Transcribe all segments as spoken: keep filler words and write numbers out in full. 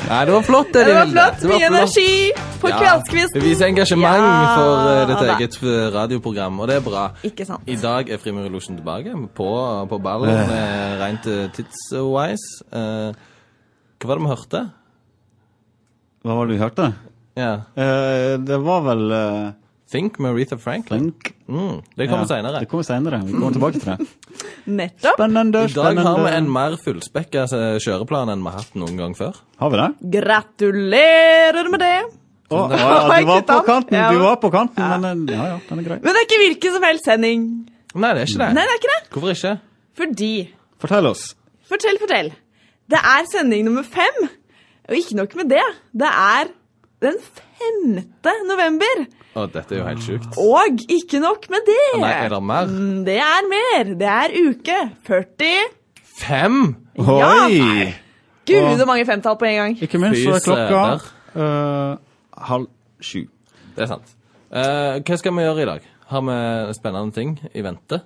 Nei, det var flott, det, Det var Hilde. flott, Det var mye flott. energi på Ja, kveldskvisten. det viser engasjement Ja, for uh, ditt da. eget uh, radioprogram, og det er bra. Ikke sant. I dag er Frimurlosjen tilbake på, på ballen, uh, rent uh, tidswise. Uh, hva var det vi hørte? Hva var det vi hørte? Ja. Eh, det var vel... Eh, Think med Aretha Franklin. Think. Mm, det kommer Ja, senere. Det kommer senere. Vi kommer tilbake til det. Nettopp. Spennende, I dag har vi spennende. en mer fullspekket uh, kjøreplan enn vi har hatt noen gang før. Har vi det? Gratulerer med det. Å, ja, ja, du var på kanten, Ja. du var på kanten, men eh, ja, ja, den er grei. Men det er ikke hvilken som helst sending. Nei, det er ikke det. Nei, det er ikke det. Hvorfor ikke? Fordi, Fortell oss. fortell, fortell. Det er sending nummer fem. Og ikke nok med det. Det er den femte november. Å, dette er jo helt sjukt. Og ikke nok med det. Nei, er det mer? Mm, Det er mer. Det er uke førti. Fem? Ja. Oi! Gud, så mange femtall på en gang. Ikke minst Fy så er klokka søder. eh, halv sju. Det er sant. Eh, hva skal vi gjøre i dag? Har vi spennende ting i vente?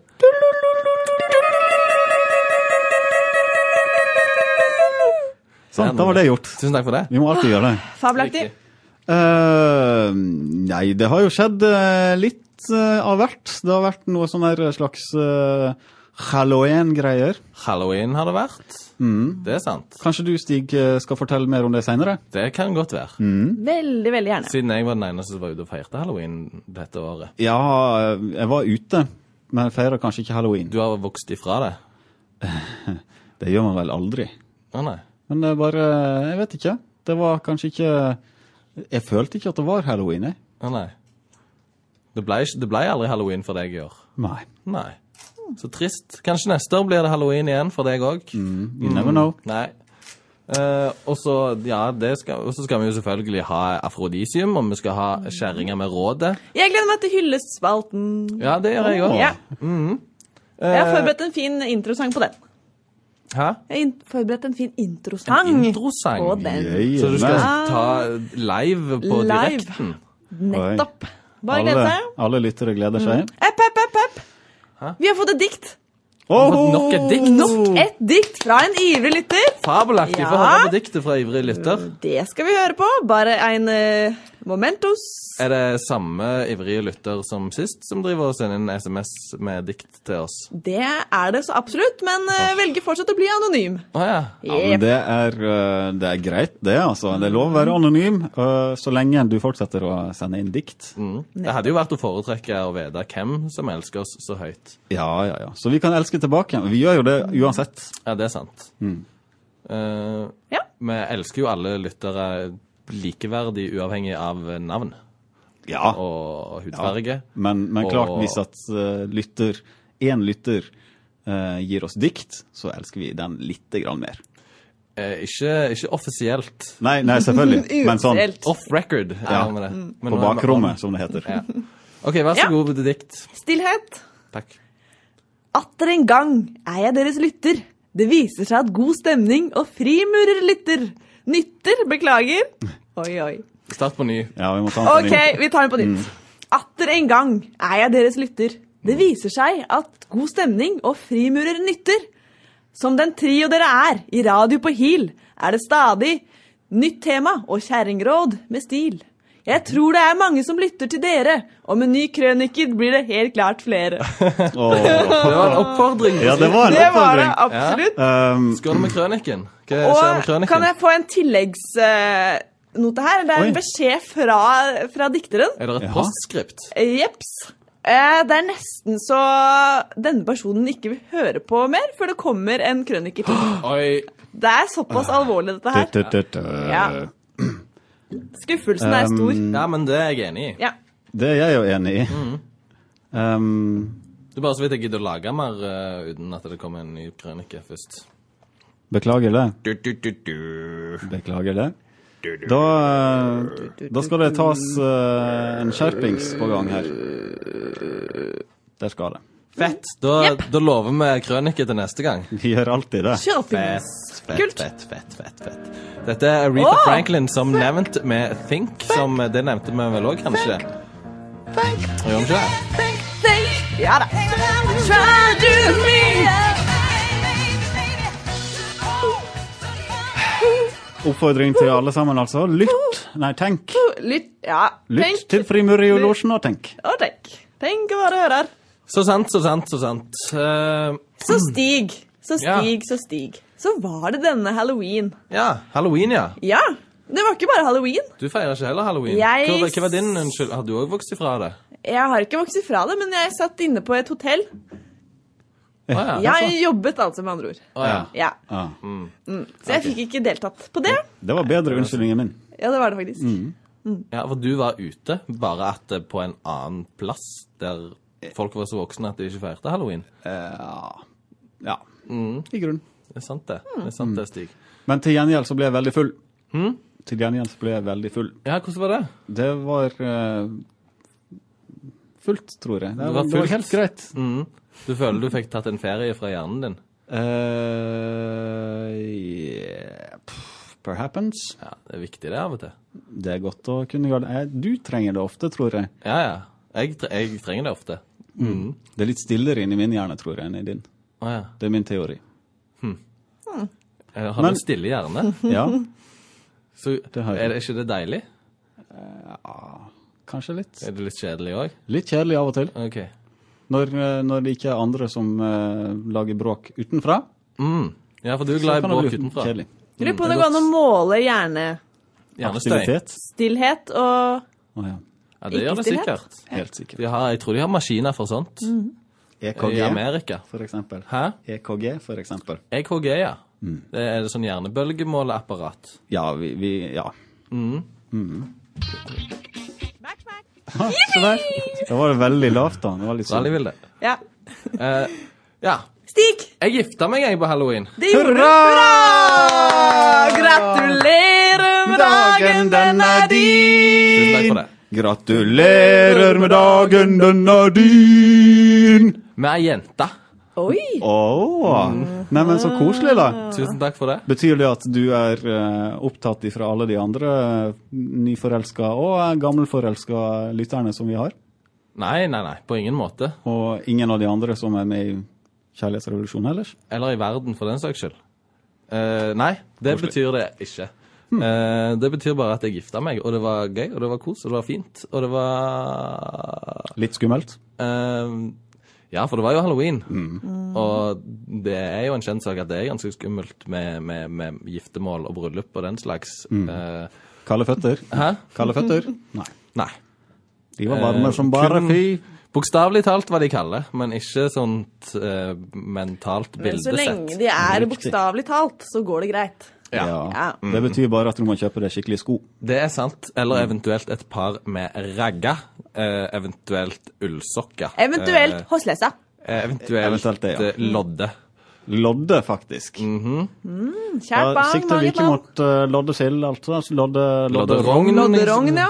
Sånn, da var det gjort. Tusen takk for det. Vi må alltid gjøre det. Fabelaktig. Eh, nei, det har jo skjedd eh, litt eh, av hvert. Det har vært noe sånn her slags uh, Halloween-greier. Halloween har det vært. Mm. Det er sant. Kanskje du, Stig, eh, skal fortelle mer om det senere? Det kan godt være. Veldig, veldig gjerne. Siden jeg var den eneste som var ute og feirte Halloween dette året. Ja, eh, jeg var ute, men jeg feirer kanskje ikke Halloween. Du har vokst ifra det? Det gjør man vel aldri. Å nei. Men det er bare, jeg vet ikke. Det var kanskje ikke, jeg følte ikke at det var Halloween, jeg. Å nei. Det ble, ikke- det ble aldri Halloween for deg i år. Nei. Nei. Så trist. Kanskje neste år blir det Halloween igjen for deg også? You never know. Nei. Eh, og så, ja, det skal, og så skal vi jo selvfølgelig ha afrodisium, og vi skal ha skjæringer med rådet. Jeg gleder meg til hyllespalten. Ja, det gjør jeg også. Ja. Jeg har forberedt en fin introsang på den. Hæ? Jeg har in- forberedt en fin introsang. En introsang? På den. Yeah, Så du skal men ta live på Live. direkten? Nettopp. Bare glede alle, seg. alle lyttere gleder seg. Epp, epp, epp, epp. Vi har fått et dikt. Oh! Nok et dikt? Nok et dikt fra en ivrig lytter. Fabelaktig. Ja. Få høre på diktet fra ivrig lytter. Det skal vi høre på. Bare en uh, momentos. Er det samme ivrige lytter som sist som driver og sender en sms med dikt til oss? Det er det så absolutt, men uh, velger fortsatt å bli anonym. Å ja. Ja, men det er, eh, det er greit, det, altså. Det er lov å være anonym, eh, så lenge du fortsetter å sende inn dikt. Mm. Det hadde jo vært å foretrekke å vite hvem som elsker oss så høyt. Ja, ja, ja. Så vi kan elske tilbake. Vi gjør jo det uansett. Ja, det er sant. Mm. Eh, Ja. Vi elsker jo alle lyttere likeverdig uavhengig av navn Ja. og hudfarge. Men, men Og- klart, hvis at eh, lytter, en lytter eh, gir oss dikt, så elsker vi den litt grann mer. Eh, ikke, ikke offisielt. Nei, nei, selvfølgelig. Men sånn Uoffisielt. Off record. Ja. Ja, med det. Men på nå er vi bakrommet, som det heter. on. Ja. Ok, vær så Ja. god med dikt. Stillhet. Takk. Atter en gang er jeg deres lytter. Det viser seg at god stemning og frimurer lytter. Nytter, beklager. Oi, oi. Start på ny. Ja, vi må ta den på Ok, nytt. vi tar den på nytt. Atter en gang er jeg deres lytter. Det viser seg at god stemning og frimurer nytter. Som den trio dere er i radio på Hil, er det stadig nytt tema og kjerringråd med stil. Jeg tror det er mange som lytter til dere, og med ny krøniker blir det helt klart flere. Åh. Det var en oppfordring. Ja, det var en Det var det, oppfordring. absolutt. Um, Skål med krøniken. Hva skjer med Og krøniken? kan jeg få en tilleggsnote her? Det er en Oi. beskjed fra, fra dikteren. Er det et Jaha. postskript? Jeps. Eh, Det er nesten så denne personen ikke vil høre på mer før det kommer en krøniker til. Oi. Det er såpass alvorlig dette her. tut, tut, tut. Ja. Skuffelsen er stor. Ja, men det er jeg enig i. Ja. Det er jeg jo enig i. Um, Det er bare så vidt jeg gidder å lage mer eh, uten at det kommer en ny krønike først. beklager det. Du, du, du, du. Beklager det. Da, eh, da skal det tas eh, en skjerpings på gang her. Der skal det. Fett. Da, Jepp. da lover vi krønike til neste gang. Vi gjør alltid det. Kjøpings. Fett, Kult. fett, fett, fett, fett. Dette er Aretha Åh! Franklin som nevnt med Think, som det nevnte vi vel også, kanskje? Gjør vi ikke det? Think. Ja da. Try to me. Oppfordring til alle sammen, altså. Lytt, nei, tenk. Lytt, ja. Lytt til Frimureriolosjen og tenk. Og tenk. Tenk hva du hører. Så sant, så sant, så sant. Uh, Så stig, så stig, Ja. så stig. Så var det denne Halloween. ja, Halloween, ja. Ja, det var ikke bare Halloween. Du feirer ikke heller Halloween. Jeg- Hva, hva var din unnskyld? Har du også vokst ifra det? Jeg har ikke vokst ifra det, men jeg satt inne på et hotell. Å ja. Jeg jobbet altså, med andre ord. Å, ja. Ja. Ja. Mm. Så jeg fikk ikke deltatt på det. Det var bedre unnskyldningen min. Ja, det var det faktisk. Ja, for du var ute, bare at det på en annen plass, der folk var så voksne at de ikke feirte Halloween. Ja, ja. I grunn. Det er sant det. Det er sant det, Stig. Men til gjengjeld så ble jeg veldig full. Til gjengjeld så ble jeg veldig full. Ja, hvordan var det? Det var eh, fullt, tror jeg. Det, Det var, var det var fullt. helt greit. Mm. Du føler du fikk tatt en ferie fra hjernen din? Uh, yeah. Perhaps. Ja, det er viktig det av og til. Det er godt å kunne gjøre det. Eh, Du trenger det ofte, tror jeg. Ja, ja. Jeg, tre jeg trenger det ofte. Mm. Det er litt stillere inni min hjerne, tror jeg, enn i din. Å ja. Det er min teori. Jeg har Men- du stille hjerne? Ja, Så Det har jeg. er det ikke det deilig? kanskje litt. Er det litt kjedelig også? Litt kjedelig av og til. Ok. Når, eh, når det ikke er andre som eh, lager bråk utenfra. Mm. Ja, for du er så glad i kan det bråk bli utenfra. kjedelig. Lurer på om det det er går an å måle hjernestillhet Hjernestøy. Aktivitet. og Å ja, Ja, det gjør det Ikke sikkert. helt sikkert. De har, jeg tror de har maskiner for sånt. E K I G, Amerika. for eksempel. Hæ? E K G, for eksempel. E K G, ja. Det er det sånn hjernebølgemåleapparat. Ja, vi, vi ja. Yippee! Så der. Da var det veldig lavt, da. Det var litt Veldig sånn. vil det. Ja. Eh, ja. Stig! Jeg gifta meg, jeg, på halloween. Det gjorde du! Hurra! Gratulerer med dagen, den er Tusen takk din! for det. Gratulerer med dagen, den er din! Med ei jente. Oi! Åh, nei, men så koselig da. Tusen takk for det. Betyr det at du er eh, opptatt ifra alle de andre eh, nyforelska og eh, gammelforelska lytterne som vi har? Nei, nei, nei. På ingen måte. Og ingen av de andre som er med i Kjærlighetsrevolusjonen ellers? Eller i verden, for den saks skyld. Eh, nei, det Koselig. betyr det ikke. Eh, det betyr bare at jeg gifta meg, og det var gøy, og det var kos, og det var fint, og det var Litt skummelt? eh, Ja, for det var jo halloween. Og det er jo en kjent sak at det er ganske skummelt med, med, med giftermål og bryllup og den slags. Eh, Kalde føtter? hæ? Kalde føtter? Nei. Nei. De var varme Eh, som bare kun- fy. Bokstavelig talt hva de kaller, men ikke sånt eh, mentalt Men så bildesett. lenge de er Riktig. bokstavelig talt, så går det greit. Ja. Ja. Det betyr bare at du må kjøpe deg skikkelig sko. Det er sant. Eller eventuelt et par med ragga. Eh, eventuelt ullsokker. Eventuelt hårsløsa. Eh, eventuelt, Eventuelt det, ja. eh, lodde. Lodde, faktisk. Kjært Da barn, sikter vi mange ikke barn. mot uh, loddesild, altså. altså Lodde, Lodderogn. Lodderogn, ja.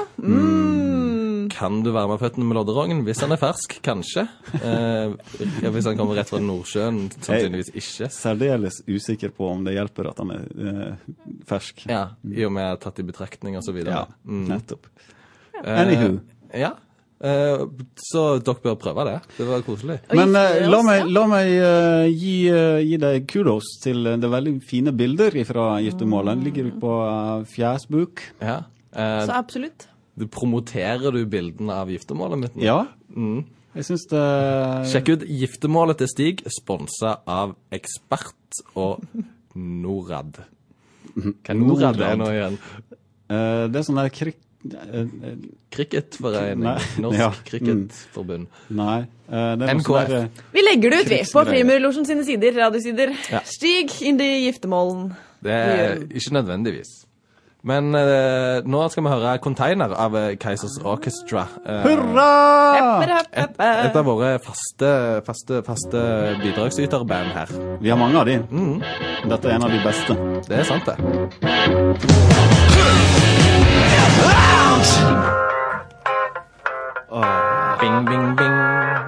Mm. Kan du være med føttene med lodderogn? Hvis han er fersk, kanskje. Eh, ja, hvis han kommer rett fra Nordsjøen, sannsynligvis ikke. Særdeles usikker på om det hjelper at han er eh, fersk. Ja, i og med tatt i betraktning og så videre. Ja, Mm. nettopp. Eh, Anywho. Ja. Eh, så dere bør prøve det. Det var koselig. Og Men gifte eh, la oss, meg, ja. la meg eh, gi, eh, gi deg kudos til eh, det veldig fine bilder fra giftermålet. Den ligger ute på uh, Fjæsbuk. Ja. Eh, Så absolutt. du promoterer du bildene av giftermålet mitt nå? Ja, jeg synes det... Sjekk ut giftermålet til Stig, sponset av Ekspert og Norad. Hva er Norad er nå igjen? Eh, det er sånn der krik... eh, eh, Cricketforening. Nei, Norsk ja, Cricketforbund. nei, eh, det er N noe K F. sånn der... eh, Vi legger det ut, vi, på Krigsgreier. Frimurlosjen sine sider, radiosider. Ja. Stig inn i giftermålen. Det er ikke nødvendigvis. Men eh, nå skal vi høre Container av eh, Keisers Orchestra. Eh, Hurra! Hepper, hepp, et, hepp, et hepp. av våre faste, faste, faste bidragsyterband her. Vi har mange av de. Dette er en av de beste. Det er sant, det. Åh, bing, bing, bing.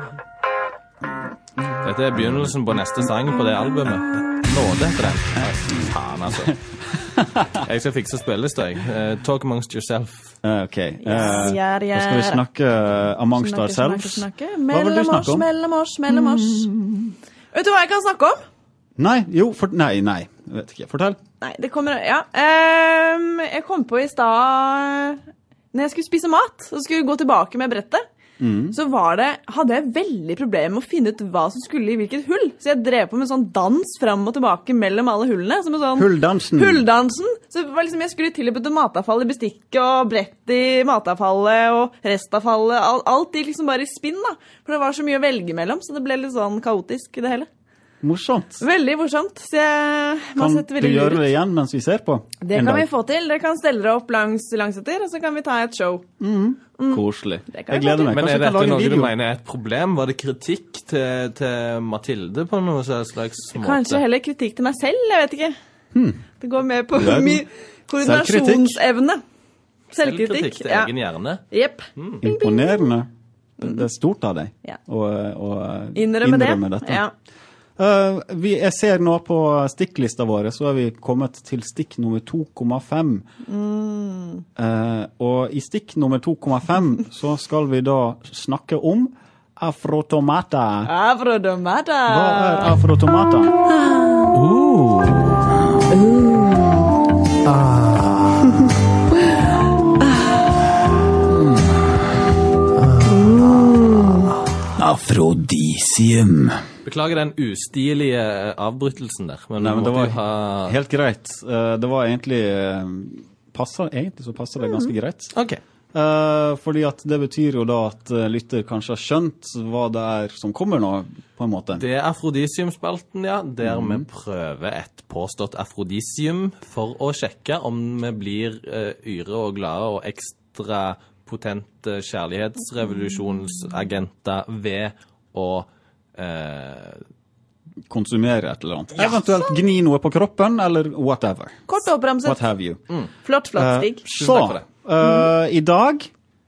Dette er begynnelsen på neste sang på det albumet. Nåde heter den. Nei, faen, altså. Jeg skal fikse spillelista, jeg. Eh, talk amongst yourself. Eh, ok. Eh, Ja, ja, ja. Da skal vi snakke uh, amongst Snakke, ourselves. snakke, snakke. Hva vil du Mellom oss, snakke om? mellom oss, mellom oss. Vet du hva jeg kan snakke om? Nei, jo, for... Nei, nei. vet ikke. Fortell. Nei, det kommer, ja. Ehm, jeg kom på i stad, når jeg skulle spise mat, og skulle gå tilbake med brettet, mm. så var det, hadde jeg veldig problemer med å finne ut hva som skulle i hvilket hull. Så jeg drev på med sånn dans frem og tilbake mellom alle hullene. Som en sånn Hulldansen. Hulldansen. Så det var liksom, jeg skulle tilbytte matavfall i bestikket, og brett i matavfallet, og restavfallet. Alt, alt gikk liksom bare i spinn da. For det var så mye å velge mellom, så det ble litt sånn kaotisk i det hele. Morsomt. Veldig morsomt. Så jeg kan du gjøre det igjen mens vi ser på? Det kan vi få til. Dere kan stelle dere opp langs langsetter, og så kan vi ta et show. Mm. Mm. Koselig. Jeg gleder meg. Men Kanskje er dette noe video? du mener er et problem? Var det kritikk til, til Mathilde på noe slags måte? Kanskje heller kritikk til meg selv, jeg vet ikke. Hmm. Det går med på min koordinasjonsevne. Selvkritikk. Selvkritikk til ja. egen hjerne. Jepp. Mm. Imponerende. Det er stort av deg ja. å, å innrømme, innrømme det. dette. Ja. Uh, vi, jeg ser nå på stikklista våre, så er vi kommet til stikk nummer to komma fem. Mm. Uh, og i stikk nummer to komma fem så skal vi da snakke om afrotomata. Afrotomata. Hva er afrotomata? Uh. Uh. Ah. Afrodisium. Beklager den ustilige avbrytelsen der. Men, Nei, men det var ha... helt greit. Det var egentlig... Passet, egentlig så passer det ganske greit. Ok. Uh, fordi at det betyr jo da at lytter kanskje har skjønt hva det er som kommer nå, på en måte. Det er afrodisiumspalten, ja, der mm. vi prøver et påstått afrodisium for å sjekke om vi blir uh, yre og glade og ekstra potente kjærlighetsrevolusjonsagenter ved å uh, konsumere et eller annet. Ja. Eventuelt gni noe på kroppen, eller whatever. Kort oppramset. What have you. Mm. Flott, flott, Stig. Uh, så, uh, i dag...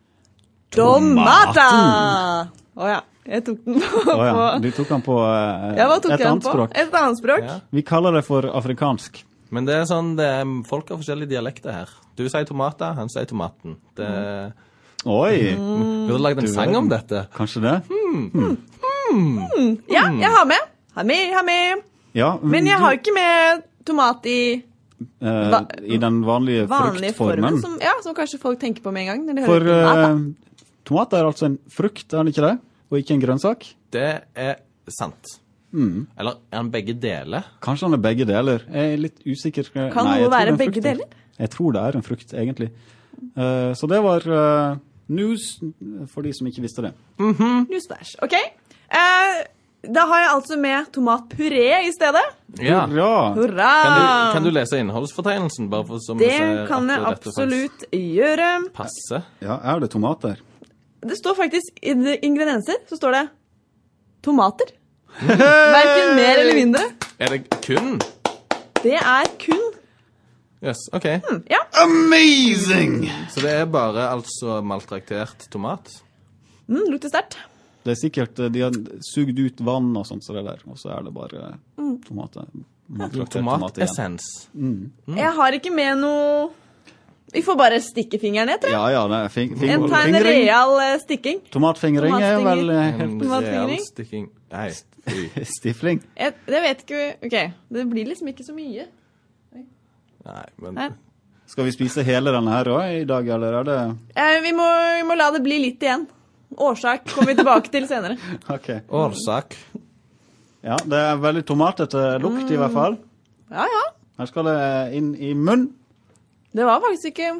Tomata! Åja, jeg tok den på... Oh, ja. Du tok den på uh, ja, hva tok et annet på? språk. Et annet språk. Ja. Vi kaller det for afrikansk. Men det er sånn, det er, folk har forskjellige dialekter her. Du sier tomata, han sier tomaten. Det... Mm. Oi! Mm. Du har laget en du sang om dette. Kanskje det? Hmm. Hmm. Hmm. Hmm. Ja, jeg har med. Har med, har med. Ja, men jeg du... har ikke med tomat i... Uh, I den vanlige, vanlige fruktformen. Som, ja, som kanskje folk tenker på med en gang. Når de For hører tomat, uh, tomat er altså en frukt, er det ikke det? Og ikke en grønnsak? Det er sant. Mm. Eller er han begge deler? Kanskje han er begge deler. Jeg er litt usikker. Kan Nei, noe være begge deler? Jeg tror det er en frukt, egentlig. Uh, så det var... Uh, news, for de som ikke visste det. Mm-hmm. Newsflash, ok. Eh, da har jeg altså med tomatpuré i stedet. Ja. Hurra! Hurra! Kan du, kan du lese innholdsfortegnelsen? Bare for, som det kan jeg absolutt gjøre. Passe. Ja, er det tomater? Det står faktisk i ingredienser, så står det tomater. Hverken mer eller mindre. Er det kun? Det er kun. Yes, ok. Mm, ja. Amazing! Så det er bare altså maltraktert tomat? Mm, lukter sterkt. Det er sikkert, de har sugd ut vann og sånt, så det der, og så er det bare mm. tomater. Tomatessens. Mm. Mm. Jeg har ikke med noe... Vi får bare stikke fingeren ned, tror jeg. Ja, ja, det er fing fing en ta en fingring. real uh, stikking. Tomatfingring er vel helt... En real stikking. Nei. Stifling. Jeg, jeg vet ikke... Ok, det blir liksom ikke så mye. Nei, men... Nei. Skal vi spise hele denne her også i dag, eller er det... Eh, vi, må, vi må la det bli litt igjen. Årsak kommer vi tilbake til senere. Ok. Årsak. Ja, det er veldig tomatete lukt mm. i hvert fall. Ja, ja. Her skal det inn i munn. Det var faktisk ikke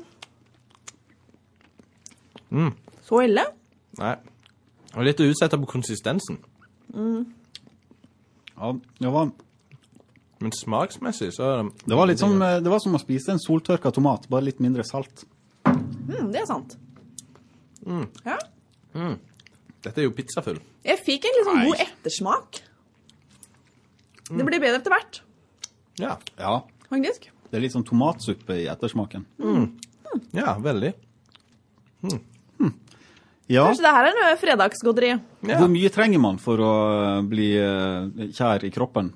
mm. så ille. Nei. Jeg var litt utsett på konsistensen. Mm. Ja, det var... Men smaksmessig så er det... Det var litt som, det var som å spise en soltørka tomat, bare litt mindre salt. Mm, det er sant. Mm. Ja. Mm. Dette er jo pizzafull. Jeg fikk en liksom god ettersmak. Mm. Det blir bedre etter hvert. Ja. Ja. Faktisk. Det er litt sånn tomatsuppe i ettersmaken. Mm. Mm. Ja, veldig. Mm. Mm. Ja. Kanskje det her er noe fredagsgodteri. Ja. Hvor mye trenger man for å bli kjær i kroppen?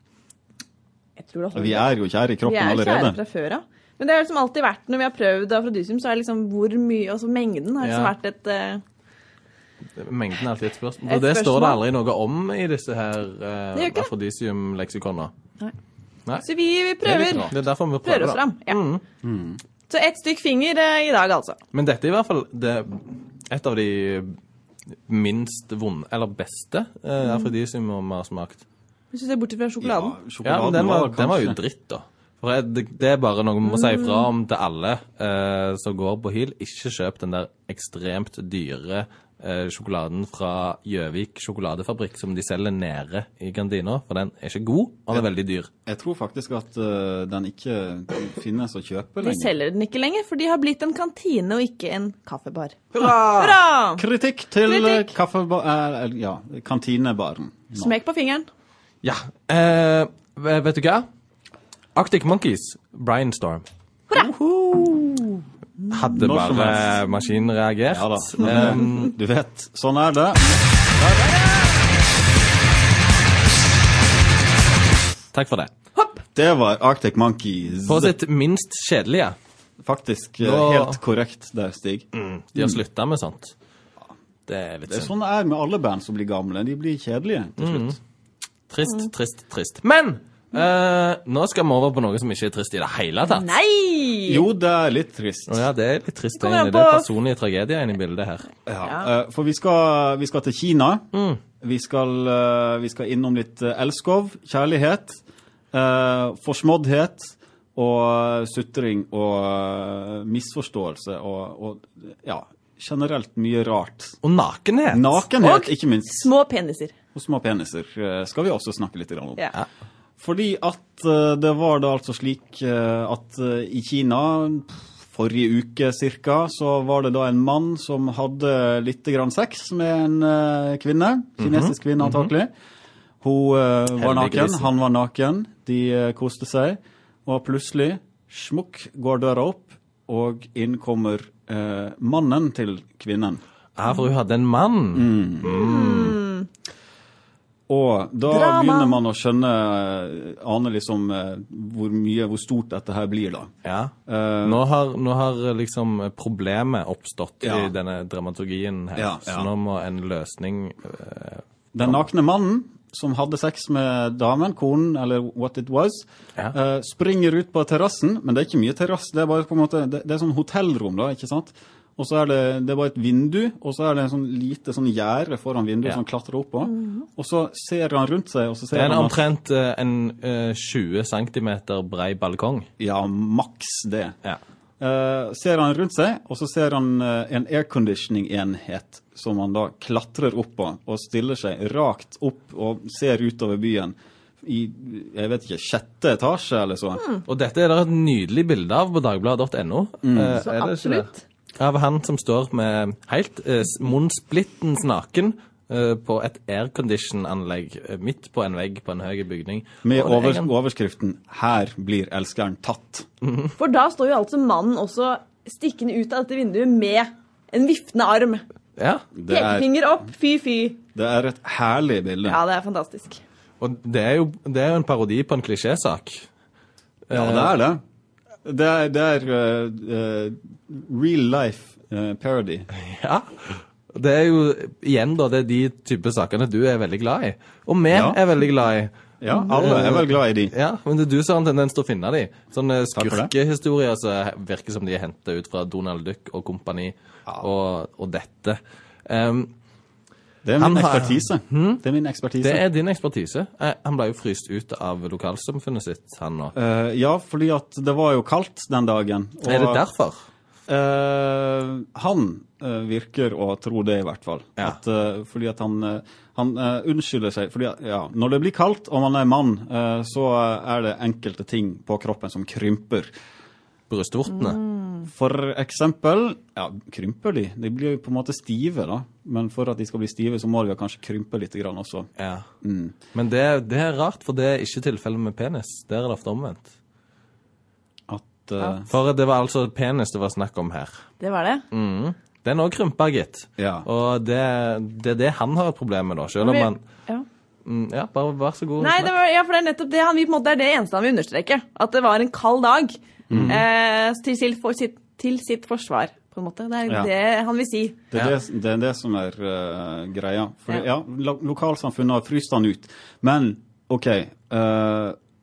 Vi er jo kjære i kroppen allerede. Vi er kjære fra før, ja. Men det har liksom alltid vært, når vi har prøvd afrodisium, så er det liksom hvor mye, altså mengden har liksom ja. vært et... Uh, mengden er alltid et spørsmål. Og det står det aldri noe om i disse her uh, afrodisium-leksikonene. Nei. Nei. Så vi, vi Det er prøver, litt rart. Det er derfor vi prøver prøver oss da. fram. Ja. Mm. Så ett stykk finger eh, i dag, altså. Men dette er i hvert fall det, et av de minst vonde, eller beste eh, afrodisium vi har smakt. Hvis du ser bort fra sjokoladen. Ja, men den var, den var jo kanskje- dritt da. For jeg, det, det er bare noe vi må si ifra om til alle eh, som går på Hil. Ikke kjøp den der ekstremt dyre eh, sjokoladen fra Gjøvik sjokoladefabrikk som de selger nede i kantina, for den er ikke god, og den er veldig dyr. Jeg tror faktisk at uh, den ikke finnes å kjøpe De lenger. selger den ikke lenger, for de har blitt en kantine og ikke en kaffebar. Hurra! Hurra! Kritikk til Kritikk. kaffebar... Eh, ja, kantinebaren. Nå. Smekk på fingeren. Ja, eh, vet du hva? Arctic Monkeys, Brainstorm. Hurra! Hadde Når som bare helst. maskinen reagert. Ja da. Men, Um, du vet, sånn er det. takk for det. Hopp! Det var Arctic Monkeys. På sitt minst kjedelige. Faktisk eh, Nå- helt korrekt der, Stig. De har sluttet med sånt. Det er litt Det er synd. sånn det er med alle band som blir gamle. De blir kjedelige til slutt. Trist, trist, trist. Men eh, nå skal vi over på noe som ikke er trist i det hele tatt. Nei! Jo, det er litt trist. Å ja, det er litt trist. kommer egentlig. an Det er på- personlige tragedier inne i bildet her. Ja. eh, For vi skal, vi skal til Kina. Mm. Vi, skal, eh, vi skal innom litt eh, elskov, kjærlighet, uh, forsmåddhet og sutring og eh, misforståelse og, og ja, generelt mye rart. Og nakenhet. Nakenhet, Og ikke minst. Små peniser. Og små peniser eh, skal vi også snakke litt grann om. Ja. Fordi at eh, det var da altså slik eh, at eh, i Kina, pff, forrige uke cirka, så var det da en mann som hadde litt grann sex med en eh, kvinne, kinesisk kvinne antakelig. Hun eh, var naken, Heldiggrisen. han var naken, de eh, koste seg, og plutselig, smukk, går døra opp, og inn kommer eh, mannen til kvinnen. Ja, for hun hadde en mann. Og da Drama. begynner man å skjønne, ane liksom eh, hvor mye, hvor stort dette her blir da. Ja. Eh, Nå har, nå har liksom problemet oppstått Ja. i denne dramaturgien her. Ja, Så ja. nå må en løsning eh, Den nakne mannen som hadde sex med damen, konen, eller what it was, Ja. eh, springer ut på terrassen, men det er ikke mye terrass, det er bare på en måte, det, det er sånn hotellrom da, ikke sant? Og så er det, det er bare et vindu, og så er det en sånn lite sånn gjerde foran vinduet Ja. som han klatrer opp på. Og så ser han rundt seg, og så ser Det er en han at, omtrent eh, en eh, tjue centimeter brei balkong. ja, maks det. Ja. Eh, ser han rundt seg, og så ser han eh, en airconditioning-enhet som han da klatrer opp på, og stiller seg rakt opp og ser utover byen i, jeg vet ikke, sjette etasje eller så. Og dette er det et nydelig bilde av på dagbladet punktum no. Eh, Så er det ikke det? absolutt. Av han som står med helt eh, s- munnsplittens naken eh, på et aircondition-anlegg eh, midt på en vegg på en høy bygning. Med Og det er over, en- overskriften «Her blir elskeren tatt». For da står jo altså mannen også stikkende ut av dette vinduet med en viftende arm. Ja, Det er, Pekefinger opp, fy fy. det er et herlig bilde. Ja, det er fantastisk. og det er jo, det er jo en parodi på en klisjésak. Ja, det er det. Det er, det er eh, eh, real life eh, parody. Ja. Det er jo igjen da, det er de type sakene du er veldig glad i. Og vi Ja. er veldig glad i. Ja, alle er vel glad i de. Ja, men det er du som har en tendens til å finne de. Sånne Takk for det. skurkehistorier som virker som de er hentet ut fra Donald Duck og kompani og, og dette. Um, Det er min Han har- ekspertise. Det er min ekspertise. det er din ekspertise. Eh, Han ble jo fryst ut av lokalsamfunnet sitt, han nå. Eh, ja, fordi at det var jo kaldt den dagen. og- Er det derfor? Eh, han eh, virker å tro det i hvert fall. Ja. At, eh, fordi at han, eh, han eh, unnskylder seg. Fordi at, ja, når det blir kaldt og man er mann, eh, så er det enkelte ting på kroppen som krymper. Brystvortene? For eksempel, ja, krymper de? De blir jo på en måte stive da. Men for at de skal bli stive, så må de kanskje krympe litt grann også. Ja. Mm. Men det, det er rart, for det er ikke tilfellet med penis. Der er det ofte omvendt. At, eh, For det var altså penis det var snakk om her. Det var det. Mm. Den også krympa, gitt. Ja. Og det, det er det han har et problem med da, selv om Vi- han... ja. Mm, ja, bare vær så god. Nei, snakk. det var, ja, for det er nettopp det han vil, på en måte, det er det eneste han vil understreke. At det var en kald dag eh, til, sitt, for, sitt, til sitt forsvar, på en måte. Det er Ja. det han vil si. Det er, Ja. det, det er det som er eh, greia. For Ja. ja, lo lokalsamfunnet har fryst han ut. Men, ok, eh,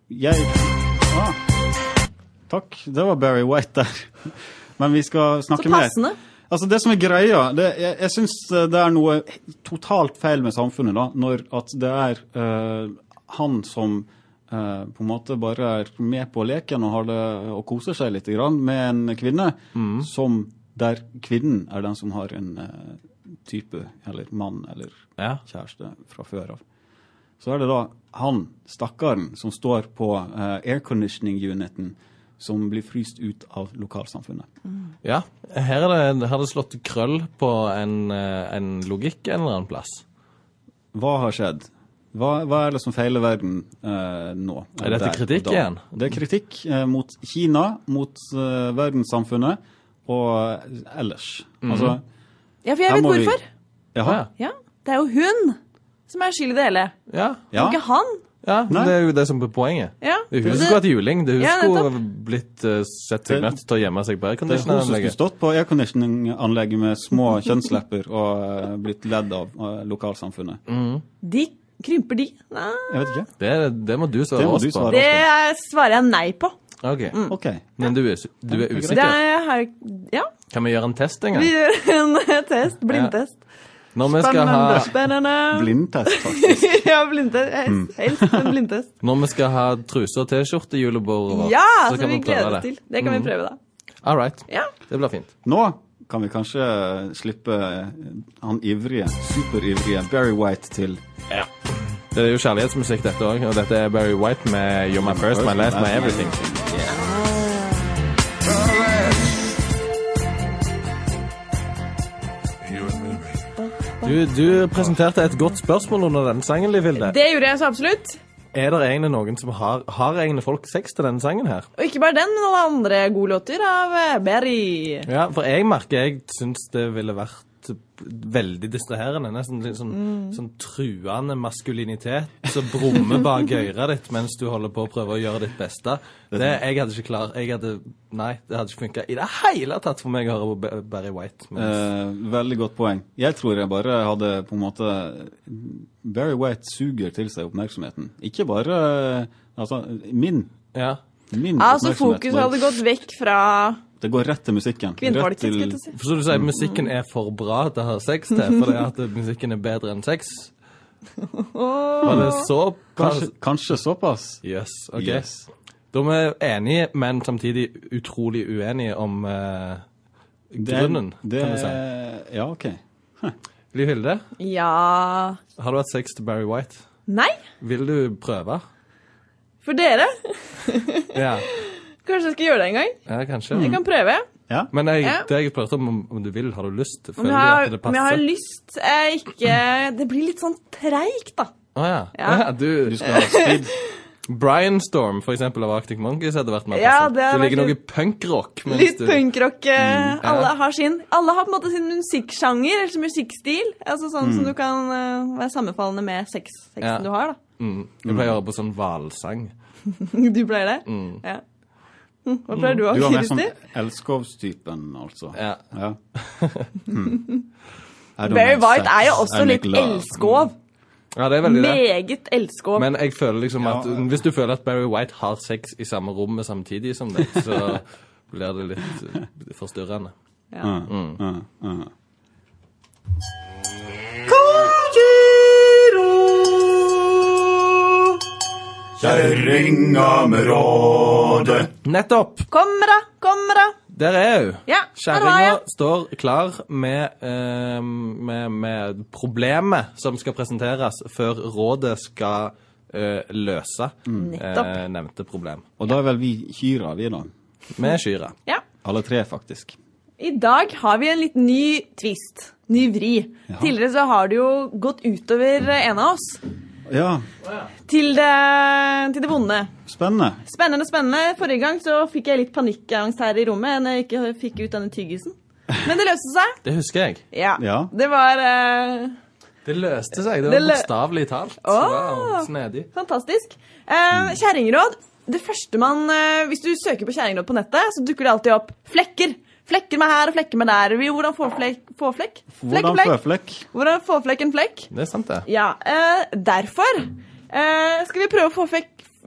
jeg... Ah, takk, det var Barry White der. Men vi skal snakke Så mer. passende. Altså det som er greia, det, jeg, jeg synes det er noe totalt feil med samfunnet da, når at det er uh, han som uh, på en måte bare er med på leken og, har det, og koser seg litt grann med en kvinne, mm. som der kvinnen er den som har en uh, type, eller mann, eller ja. kjæreste fra før av. Så er det da han, stakkaren, som står på uh, airconditioning-uniten, som blir fryst ut av lokalsamfunnet. Mm. Ja, her er det, her er det slått krøll på en, en logikk en eller annen plass. Hva har skjedd? Hva, hva er det som feiler verden eh, nå? Er dette Der, kritikk igjen? Det er kritikk eh, mot Kina, mot eh, verdenssamfunnet og eh, ellers. Mm. Altså, Ja, for jeg her vet må vi- hvorfor. Jaha. Ja, det er jo hun som er skyld i det hele. Ja, Ja. Ikke han. ja Nei. det er jo det som er poenget. Ja. Det er hun som skulle hatt juling. Det er hun Ja, som nettopp. skulle blitt uh, sett seg Det- nødt til å gjemme seg på Det er hun som skulle airconditioneranlegget. stått på airconditioning-anlegget med små kjønnslepper og eh, blitt ledd av eh, lokalsamfunnet. De krymper de. Nei. Jeg vet ikke. Det, det må du svare Det må oss du på. svare. Det svarer jeg nei på. Ok, Ok. men du er, du er Det usikker. har, ja, Kan vi gjøre en test en vi gang? gjør en test, blindtest. Når vi skal ha, Spennende, spennende. Blindtest, faktisk. Ja, blindtest. Helst, helst en blindtest. når vi skal ha truse og t-skjorte julebordet vårt, Ja, så så kan vi vi prøve gleder det. oss til. Det kan vi prøve da. All right, Ja. det blir fint. Nå kan vi kanskje slippe han ivrige, superivrige Barry White til. Det er jo kjærlighetsmusikk dette også, og dette er Barry White med You're My First, My Last, My Everything. Du, du presenterte et godt spørsmål under denne sangen, Liv Hilde. Det gjorde jeg så absolutt. Er det egentlig noen som har, har egentlig folk sex til denne sangen her? Og ikke bare den, men alle andre gode låter av eh, Barry. Ja, for jeg merker, jeg synes det ville vært veldig distraherende, nesten litt sånn, sånn truende maskulinitet, så brummer bak øret ditt mens du holder på å prøve å gjøre ditt beste. Det, jeg hadde ikke klar, jeg hadde, nei, det hadde ikke funket i det hele tatt for meg å høre på Ba- Barry White. Mens, Eh, veldig godt poeng. Jeg tror jeg bare hadde på en måte Barry White suger til seg oppmerksomheten. Ikke bare altså, min. ja. min Altså, oppmerksomhet. fokus hadde gått vekk fra Det går rett til musikken. kvinnfolket, Rett skal jeg til å si. For så du sier, musikken er for bra til å ha sex til, for det er at musikken er bedre enn sex. Var det så Kanskje, kanskje såpass? Yes, ok. Yes. Da er vi enige, men samtidig utrolig uenige om eh, Det- grunnen, det, kan du si. Ja, ok. Liv Hilde, Ja. har du hatt sex til Barry White? Nei, Vil du prøve? for dere. Ja, Kanskje jeg skal gjøre det en gang. ja kanskje. Jeg kan prøve. Ja. Men jeg, Ja. det jeg spurte om, om du vil, har du lyst? Om Føler jeg du har, at det om jeg har passer? lyst, eh, ikke Det blir litt sånn treigt, da. Å ja. Ja. Ja, du, Du skal ha speed. Brian Storm, for eksempel, av Arctic Monkeys, hadde vært med. Ja, passet. det hadde det ligger vært noe punkrock. mens Litt du- punkrock. eh, ja. Alle har sin Alle har på en måte sin musikksjanger, eller sin musikkstil. Altså sånn som du kan eh, være sammenfallende med sex, sexen Ja. du har, da. Mm. Jeg pleier å høre på sånn hvalsang. Du pleier det? Mm. Ja. Hm, Hva pleier du å Du ha, var mer sånn Kristi? elskovstypen, altså. Ja. Ja. Hmm. I don't Barry have White sex, er jo I også make litt love. elskov. ja, det er veldig det. Meget elskov. Men jeg føler liksom at Ja. hvis du føler at Barry White har sex i samme rommet samtidig som deg, så blir det litt eh, forstyrrende. Ja. Uh, uh, uh. Kjerringa med rådet. Nettopp! Kommer da, kommer da. Der er hun. Ja, her har Kjerringa jeg. står klar med, eh, med, med problemet som skal presenteres før rådet skal eh, løse Nettopp. eh, nevnte problem. Og da er vel vi kyra, vi da. Med Skyra. Ja. Alle tre, faktisk. I dag har vi en litt ny twist. Ny vri. Ja. Tidligere så har det jo gått utover en av oss. Ja, Til det, til det vonde. spennende. Spennende, spennende. Forrige gang så fikk jeg litt panikkangst her i rommet når jeg ikke fikk ut denne tyggisen. Men det løste seg. Det husker jeg. Ja. Ja. Det var eh, Det løste seg. Det Det var lø- bokstavelig talt. Åh! Wow, snedig. fantastisk. Eh, kjerringråd. Det første man eh, Hvis du søker på kjerringråd på nettet, så dukker det alltid opp flekker. Flekker meg her og flekker meg der. Vi- Hvordan få flekk? Få flekk? Flekk, Hvordan flekk. føflekk? Hvordan få flekk en flekk? Det er sant, det. Ja, eh, derfor eh, skal vi prøve å få flekk,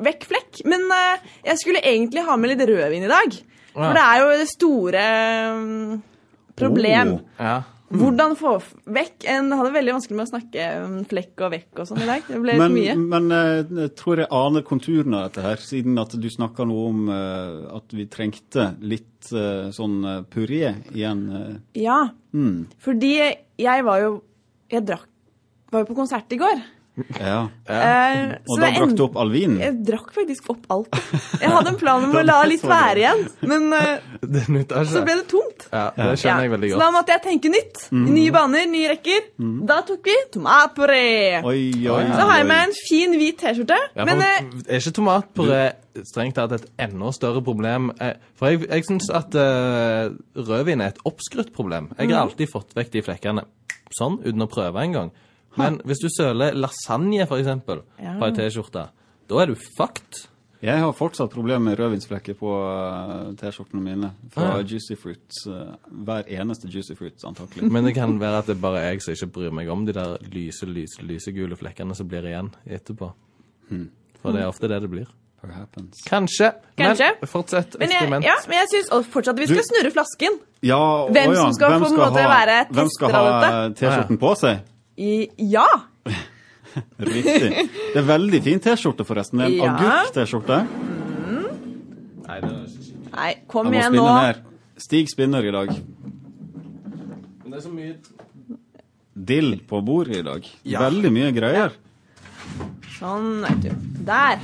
vekk flekk, men uh, jeg skulle egentlig ha med litt rødvin i dag. For det er jo det store um, problem. Oh. Ja. Hvordan få vekk en... Jeg hadde veldig vanskelig med å snakke um, flekk og vekk og sånn i dag. Det ble men, for mye. Men uh, jeg tror jeg aner konturen av dette her, siden at du snakker noe om uh, at vi trengte litt uh, sånn uh, puré igjen. Uh. Ja, Mm. fordi jeg var jo... Jeg drakk, var jo på konsert i går. Ja. Eh, Og så da jeg drakk end- du opp all vinen? Jeg drakk faktisk opp alt. Jeg hadde en plan om å la litt være igjen, men eh, Det nytter så ikke. ble det tomt. Ja, det skjønner jeg veldig Så godt. da måtte jeg tenke nytt. Nye baner, nye rekker. Da tok vi tomatpuré. Oi, oi, Så har jeg oi. med en fin hvit t-skjorte, Ja, men for, eh, er ikke tomatpuré strengt tatt et enda større problem? Eh, For jeg, jeg synes at eh, rødvin er et oppskrytt problem. Jeg har alltid fått vekk de flekkene sånn, uten å prøve en gang. Men hvis du søler lasagne, for eksempel, Ja. på en t-skjorte, da er du fucked. Jeg har fortsatt problemer med rødvinsflekker på uh, t-skjortene mine fra Ah. Juicy Fruits. Uh, hver eneste Juicy Fruits, antakelig. Men det kan være at det er bare jeg som ikke bryr meg om de der lyse, lyse, lysegule flekkene som blir igjen etterpå. For det er ofte det det blir. Perhaps. Kanskje. Kanskje. Men fortsett men jeg, eksperiment. ja, men jeg synes også fortsatt at vi skal Du- snurre flasken. Ja, Hvem å ja, som skal hvem på en skal måte ha- være Hvem skal tester av ha t-skjorten på seg? I, ja! Riktig. Det er veldig fin t-skjorte forresten. Det er en Ja. agurk-t-skjorte. Nei, det er ikke skikkelig. Nei, kom Jeg må igjen nå. spinne mer. Stig spinner i dag. Men det er så mye... Dill på bordet i dag. Ja. Veldig mye greier. Sånn, vet du. Der.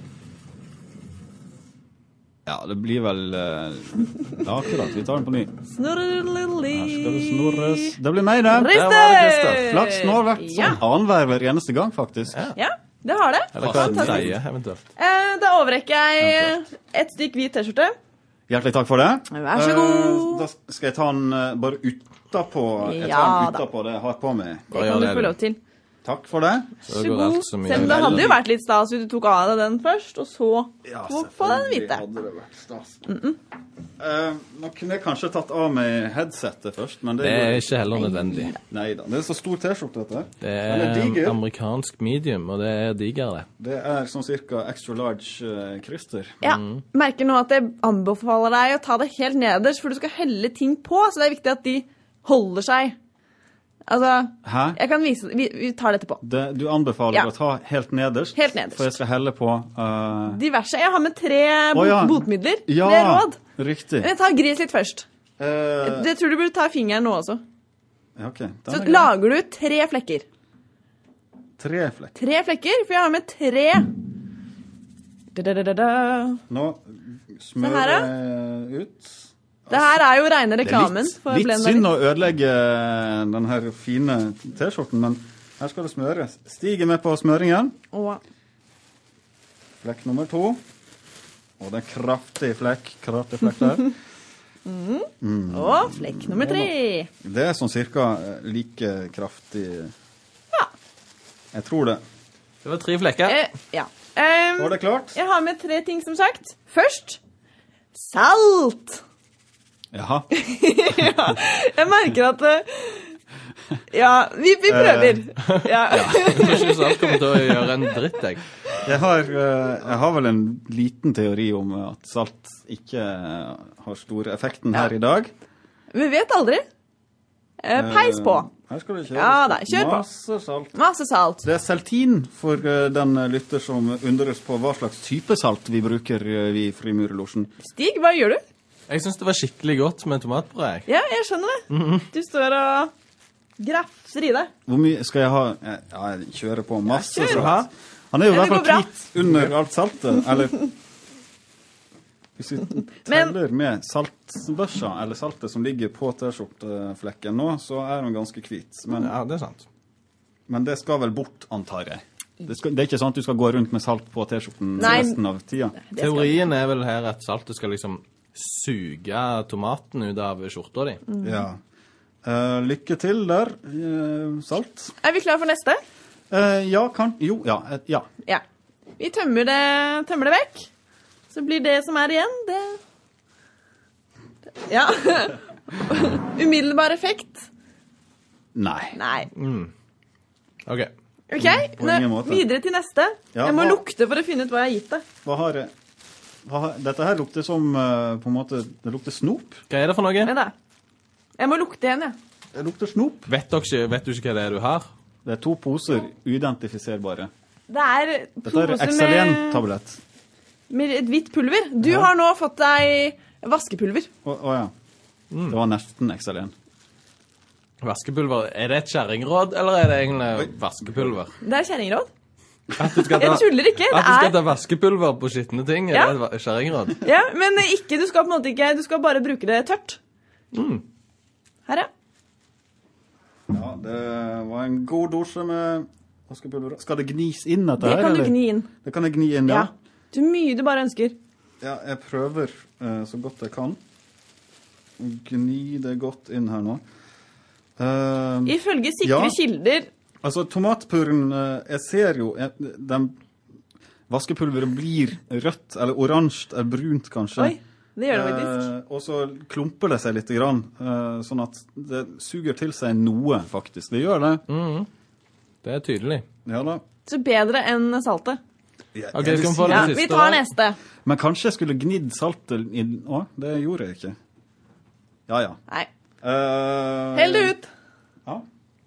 Ja, det blir vel uh, akkurat. Vi tar den på ny. Snurrelili. Her skal det snorres. Det blir meg, det. Der var det Christer. Rister! Flaksen har vært Ja. sånn annenhver hver eneste gang, faktisk. Ja, det har det. Eller hva er Fantastisk. tredje, eventuelt? Eh, da overrekker jeg et stykk hvit t-skjorte. Hjertelig takk for det. Vær så god. Eh, da skal jeg ta den eh, bare utapå. Jeg tar Ja, den da. utapå det jeg har på meg. Det Bare kan gjør du det, få du. lov til. Takk for det. Så Vær går så god. alt så mye Selv om det veldig- hadde jo vært litt stas hvis du tok av deg den først, og så Ja, tok på den selvfølgelig hvite. hadde det vært stas. Eh, nå kunne jeg kanskje tatt av meg headsetet først, men det, Det er gjorde jeg ikke heller nødvendig. Neida, det er så stor t-skjorte dette her. Det Den er er diger. amerikansk medium, og det er diger, det. Det er sånn cirka extra large uh, kryster. Ja, merker nå at jeg anbefaler deg å ta det helt nederst, for du skal helle ting på, så det er viktig at de holder seg. Altså, Hæ? jeg kan vise, vi, vi tar det etterpå. Det, du anbefaler Ja. å ta helt nederst, Helt nederst. for jeg skal helle på... eh, Diverse. Jeg har med tre bot Å, ja. botmidler. ja, Tre råd. riktig. Men jeg tar gris litt først. Eh, Det tror du burde ta fingeren nå også. ja, ok. Den Så er grei. lager du tre flekker. Tre flekk. Tre flekker, for jeg har med tre. Da-da-da-da-da. Nå Se smører her, da. jeg ut. Det her er jo rene Det er reklamen litt, for litt Blenda. synd å ødelegge den her fine t-skjorten, men her skal det smøres. Stig er med på smøringen. Og Flekk nummer to. Og det er kraftig flekk, kraftig flekk der. og flekk nummer tre. Det er sånn cirka eh, like kraftig. Ja. Jeg tror det. Det var tre flekker. Eh, ja. Em, Var det klart? jeg har med tre ting, som sagt. Først salt. Jaha. Jeg merker at eh, Ja, vi, vi prøver. Ja. Jeg tror ikke så alt kommer til å gjøre en dritt, jeg. Jeg har, eh, jeg har vel en liten teori om at salt ikke eh, har stor effekten her Ja. i dag. Vi vet aldri. Eh, peis på. Eh, Her skal det kjøres. Ja, da, kjør på. Masse salt. Masse salt. Det er seltin for eh, den lytter som undres på hva slags type salt vi bruker eh, vi i Frimurerlosjen. Stig, hva gjør du? Jeg synes det var skikkelig godt med tomatbrød, jeg. Ja, jeg skjønner det. Du står og grafser i det. Hvor mye skal jeg ha? Eh, Ja, jeg kjører på masse Ja, kjør. salt. Han er jo i Ja, hvert det fall går bra. kvitt under alt saltet, eller hvis vi Men- teller med saltbørsa, eller saltet som ligger på t-skjorteflekken nå, så er han ganske kvitt. Men, Ja, det er sant. men det skal vel bort, antar jeg. Det, skal, det er ikke sånn at du skal gå rundt med salt på t-skjorten Nei. resten av tida. Det skal- Teorien er vel her at saltet skal liksom suge tomaten ut av skjorta di. Ja. Eh, lykke til der, eh, salt. Er vi klar for neste? Eh, ja, kan... Jo, ja. eh, ja. Ja. Vi tømmer det, tømmer det vekk. Så blir det som er igjen, det... Ja. Umiddelbar effekt. Nei. Nei. OK. Ok, På ingen nå, måte. videre til neste. Ja, jeg må hva- lukte for å finne ut hva jeg har gitt det. Hva har jeg? Hva har, dette her lukter som, eh, på en måte, det lukter snop. Hva er det for noe? Vent da. Jeg må lukte igjen, ja. Det lukter snop. Vet, dere ikke, vet du ikke hva det er du har? Det er to poser uidentifiserbare. Det er Dette er poser med, Excellent-tablett. med et hvitt pulver. Du har nå fått deg vaskepulver. Å å ja. Det var nesten Excellent. Vaskepulver. Er det et kjerringråd, eller er det egentlig vaskepulver? Det er kjerringråd. At du skal ta, Jeg tuller ikke. at du skal Det ta vaskepulver på skitne ting, er Ja. det et va- kjerringråd? er, ja, men ikke, du skal på en måte ikke, du skal bare bruke det tørt. Mm. Her, ja. Ja, det var en god dosje med vaskepulver. Skal det gnis inn dette Det her? kan du eller? gni inn. Det kan jeg gni inn, ja. Ja. Så mye du bare ønsker. Ja, jeg prøver eh, så godt jeg kan. Gni det godt inn her nå. Eh, Ifølge sikre Ja. kilder. altså, tomatpurren, eh, jeg ser jo, jeg, den vaskepulveret blir rødt, eller oransje, eller brunt kanskje. Oi, det gjør det faktisk. Eh, og så klumper det seg litt, grann, eh, sånn at det suger til seg noe, faktisk. Det gjør det. Mm. Det er tydelig. Ja da. Så bedre enn saltet. Jeg, Ok, jeg vil skal vi si- få det Ja, siste vi tar da? neste. Men kanskje jeg skulle gnidd saltet inn. Å, det gjorde jeg ikke. Ja, ja. Nei. Uh, Hell det ut. Ja.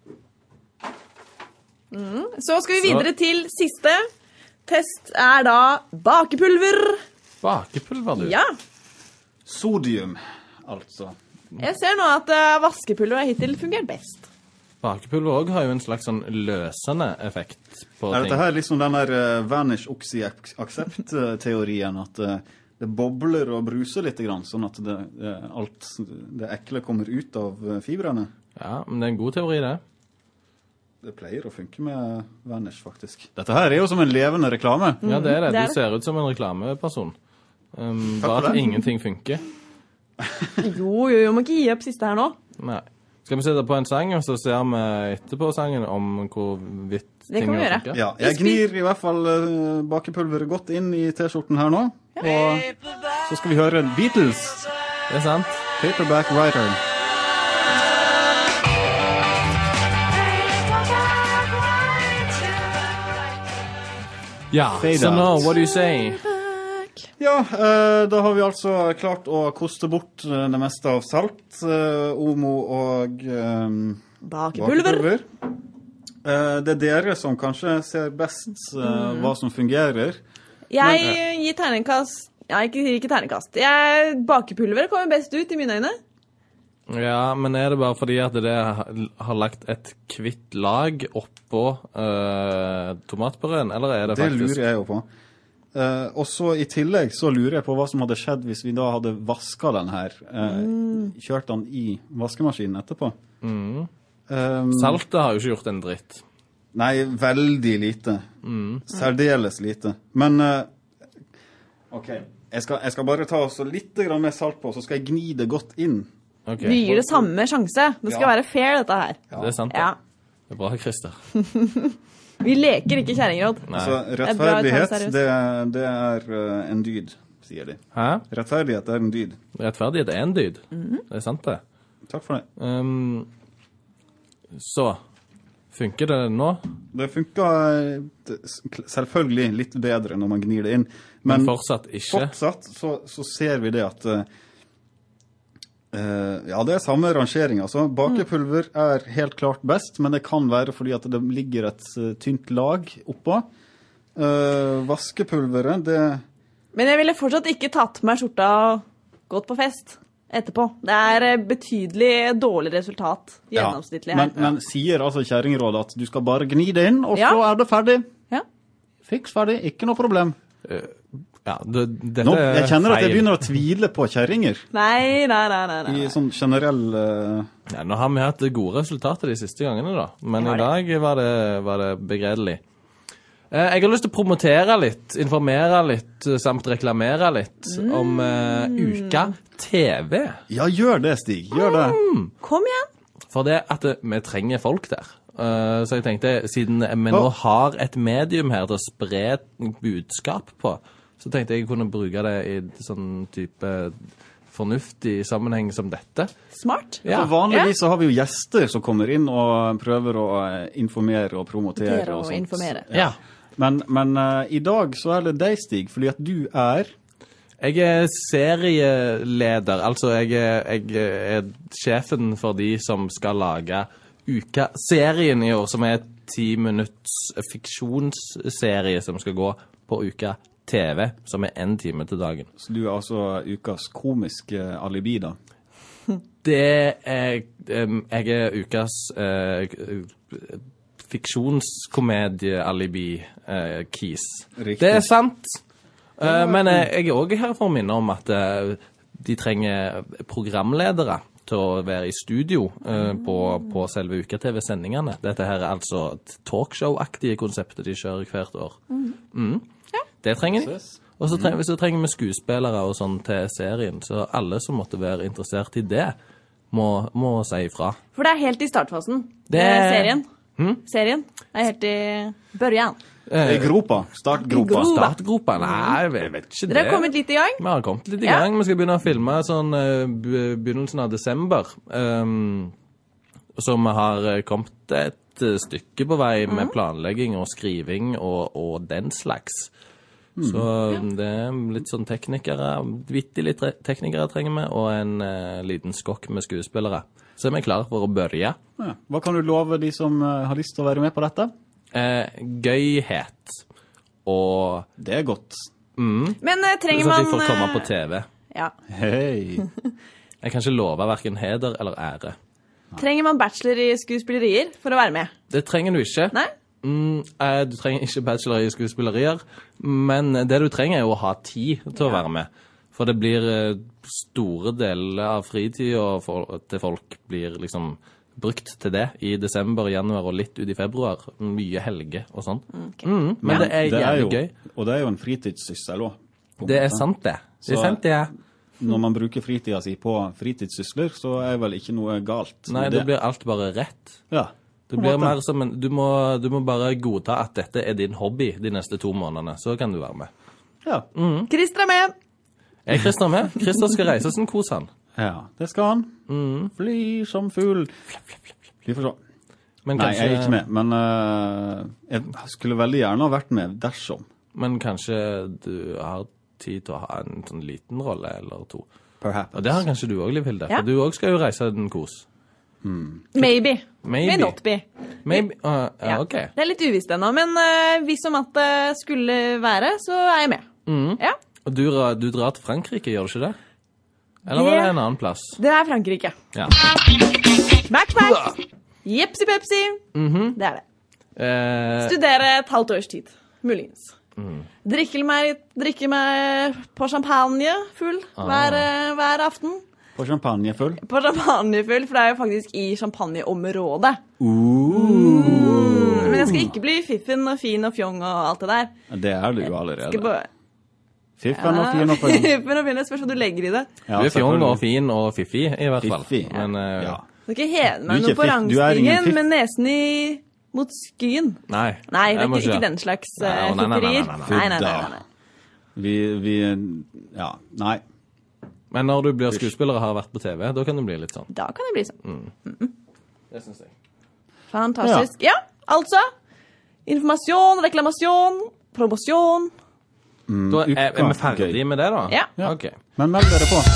Så skal vi videre til siste. Test er da bakepulver. Bakepulver, du. Ja. Sodium, altså. Jeg ser nå at uh, vaskepulver har hittil fungert best. Bakepulver også har jo en slags sånn løsende effekt på Er ting. dette her liksom den der uh, vanish oxy accept-teorien, at uh, det bobler og bruser litt, grann, sånn at det, det, alt det ekle kommer ut av uh, fibrene? Ja, men det er en god teori, det. Det pleier å funke med vanish, faktisk. Dette her er jo som en levende reklame. Ja, det er det. det er Du ser ut som en reklameperson. Um, Takk for bare at det. ingenting funker. Jo, jo, jo, må ikke gi opp siste her nå. Nei. Skal vi sette på en sang, og så ser vi etterpå sangen om hvorvidt Det kan ting vi har gjøre. funket? Ja, jeg gnir i hvert fall uh, bakepulveret godt inn i T-skjorten her nå. Og så skal vi høre Beatles, Det er sant. Paperback Writer. Ja, Fade så nå, out. what do you say? Ja, eh, da har vi altså klart å koste bort eh, det meste av salt, eh, omo og eh, Bakepulver. bakepulver. Eh, det er dere som kanskje ser best eh, hva som fungerer. Jeg Men, eh, gir terningkast. Ja, ikke, ikke terningkast. Jeg, bakepulveret kommer best ut i mine øyne. Ja, men er det bare fordi at det har har lagt et kvitt lag oppå uh, tomatpureen, eller er det Det faktisk... lurer jeg jo på. Eh, og så i tillegg så lurer jeg på hva som hadde skjedd hvis vi da hadde vasket den her, eh, kjørt den i vaskemaskinen etterpå. Mm. Um, Saltet har jo ikke gjort en dritt. Nei, veldig lite. Særdeles lite. Men eh, ok, jeg skal, jeg skal bare ta også litt grann mer salt på, så skal jeg gni det godt inn. Ok, Vi gir det samme sjanse. Det skal Ja. være fair, dette her. det er sant. det. Ja. Det er bra, Christer. Vi leker ikke kjæringråd. Nei. Så Det er bra å ta det rettferdighet, seriøst. det, det er eh, en dyd, sier de. Hæ? Rettferdighet er en dyd. Rettferdighet er en dyd. Mhm. Det er sant det. Takk for det. Um, så, funker det nå? Det funker eh, selvfølgelig litt bedre når man gnir det inn, Men, men fortsatt ikke. fortsatt så, så ser vi det at eh, eh, ja, det er samme rangering. Altså. Bakepulver er helt klart best, men det kan være fordi at det ligger et eh, tynt lag oppå. Eh, vaskepulveret, det Men jeg ville fortsatt ikke tatt med skjorta og gått på fest etterpå. Det er eh, betydelig dårlig resultat gjennomsnittlig her. Men, men sier altså kjerringrådet at du skal bare gni det inn, og Ja. så er det ferdig. Ja. Fiks ferdig, ikke noe problem. Ja, det, dette Nå, jeg kjenner at jeg feil. begynner å tvile på kjerringer Nei, nei, nei, nei, nei. i sånn generell eh, Ja, nå har vi hatt gode resultater de siste gangene, da. Men Vi i har dag var det, var det begredelig. Eh, jeg har lyst til å promotere litt, informere litt, eh, samt reklamere litt om eh, Uka T V. Ja, gjør det, Stig. Gjør det. Kom igjen. For det at det, vi trenger folk der. Eh, så jeg tenkte, siden vi nå har et medium her til å spre budskap på, så tenkte jeg jeg kunne bruke det i sånn type fornuftig sammenheng som dette. Smart. Ja. For vanligvis så har vi jo gjester som kommer inn og prøver å informere og promotere Promotere og og sånt. informere. Ja. Men, men uh, i dag så er det deg, Stig, fordi at du er... Jeg er serieleder, altså jeg er, jeg er sjefen for de som skal lage Uka-serien i år, som er et ti minutts fiksjonsserie som skal gå på Uka T V, som er en time til dagen. Så du er altså ukas komiske alibi, da? Det er, jeg er ukas eh, fiksjonskomedie-alibi eh, Kis. Riktig. Det er sant. Uh, men uh, jeg er også her for å minne om at uh, de trenger programledere til å være i studio uh, på, på selve Uka-T V-sendingene. Dette her er altså et talkshow-aktige konseptet de kjører hvert år. Mm. Ja. Det trenger de. Og så trenger, så trenger vi skuespillere og sånn til serien, så alle som måtte være interessert i det, må, må si ifra. For det er helt i startfasen. Det- Eh, serien. Hmm? Serien er helt i børjan. I gropa. Startgropa. Gropa. Startgropa? Nei, jeg vet ikke det. Dere har kommet litt i gang. Vi har kommet litt i Ja. gang. Vi skal begynne å filme sånn uh, begynnelsen av desember. Um, så vi har uh, kommet et uh, stykke på vei med planlegging og skriving og, og den slags. Så det er litt sånn teknikere, vittig litt tre- teknikere trenger vi, og en uh, liten skokk med skuespillere. Så er vi klare for å børje. Ja. Hva kan du love de som uh, har lyst til å være med på dette? Eh, gøyhet. Og Det er godt. Men eh, trenger så at man de får komme på eh, T V. ja. Hei. Jeg kan ikke love hverken heder eller ære. Trenger man bachelor i skuespillerier for å være med? Det trenger du ikke. Nei? Mm, eh, du trenger ikke bachelor i skuespillerier, men det du trenger er jo å ha tid til å være med. For det blir eh, store deler av fritiden for, til folk blir liksom brukt til det i desember, januar og litt ut i februar. Mye helge og sånn. Ok. Mm, men det er Det er jævlig jo, gøy. og det er jo en fritidssyssel også. Det er sant det. Det er Så- sant det. Når man bruker fritida si på fritidssysler, så er vel ikke noe galt Nei, med da blir alt bare rett. Ja. Det på en blir måte. mer som en, du, må, du må bare godta at dette er din hobby de neste to månedene. Så kan du være med. Ja. Christer er med. Er Christer med? Christer skal reise sin kos han. ja, det skal han. Mm. Fly som fugl. Vi får se. Men Nei, kanskje, jeg er ikke med, men uh, jeg skulle veldig gjerne ha vært med dersom. Men kanskje du har tid til å ha en sånn liten rolle eller to. Perhaps. Og det har kanskje du også, Liv Hilde. Ja. For du også skal jo reise din kos. Maybe. Maybe. May not be. Maybe. Uh, ja, Ja. ok. Det er litt uvisst ennå, men eh, hvis om at det skulle være, så er jeg med. Mm. Ja, Og du, ra- du drar til Frankrike, gjør du ikke det? Eller var Det- det en annen plass? det er Frankrike. Ja. Smack, smack! Jepsi pepsi. Mhm. Det er det. Eh, Studere et halvt års tid, muligens. Mm. Drikke meg, drikke meg på champagne full Ah. hver, eh, hver aften. På champagnefull. På champagne full, for det er jo faktisk i champagneområdet. Uh. Men jeg skal ikke bli fiffen og fin og fjong og alt det der. Det er du jo Skal allerede. bare... Fiffen og fin og fin. Fiffen og fin, det spørs hva du legger i det. Ja, du er fjong selvfølgelig. og fin og fiffi, i hvert fall. Fiffi. Men eh, Ja. Du skal ikke heve Du er meg ikke noe på fiff- du er ingen rangstigen, fiff. med nesen i mot skyen. nei. Nei, det jeg er må ikke, ikke den slags uh, Nei, nei, nei, nei, fifferier. nei, nei, Nei, nei, nei, nei, nei. Vi, vi Ja, nei. Men når du blir skuespiller og har vært på T V, da kan det bli litt sånn. Da kan det bli sånn. Det synes jeg. Fantastisk. Ja, altså. Informasjon, reklamasjon, promosjon. Da er, er vi uka, ferdig gøy. med det, da? Ja. Ja. Ok. Men meld dere på.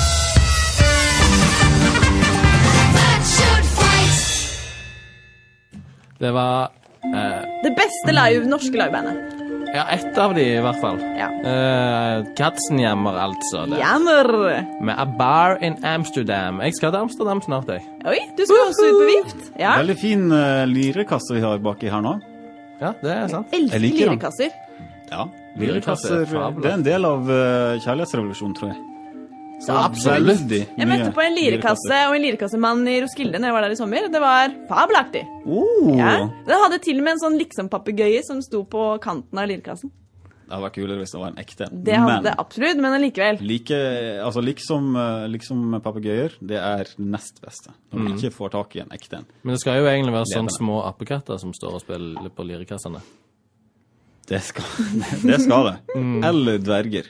Det var eh, Det beste live, norske livebandet. ja, ett av de i hvert fall. Ja. Eh, Katzenjammer, altså. Det. Jammer! Med A Bar in Amsterdam. Jeg skal til Amsterdam snart, jeg. Oi, du skal også ut på vift. Ja. Veldig fin uh, lyrekasse vi har baki her nå. Ja, det er sant. Jeg Elsker liker den. lirekasser. Ja, Lyrekasser er lyrekasser. fabelaktig. Det er en del av uh, kjærlighetsrevolusjonen, tror jeg. Så absolutt. Veldig Jeg møtte mye på en lirekasse og en lirekassemann i Roskilde når jeg var der i sommer. Det var fabelaktig. Oh, Ja. Den hadde til og med en sånn liksom-papegøye som sto på kanten av lirekassen. Det hadde vært kulere hvis det var en ekte. Det hadde Men det absolutt, men allikevel. like, altså liksom, uh, liksom papegøyer, det er nest beste. Når du ikke får tak i en ekte en. Men det skal jo egentlig være sånne Levende. små apekatter som står og spiller på lirekassene. Det skal det. Skal det. Mm. Eller dverger.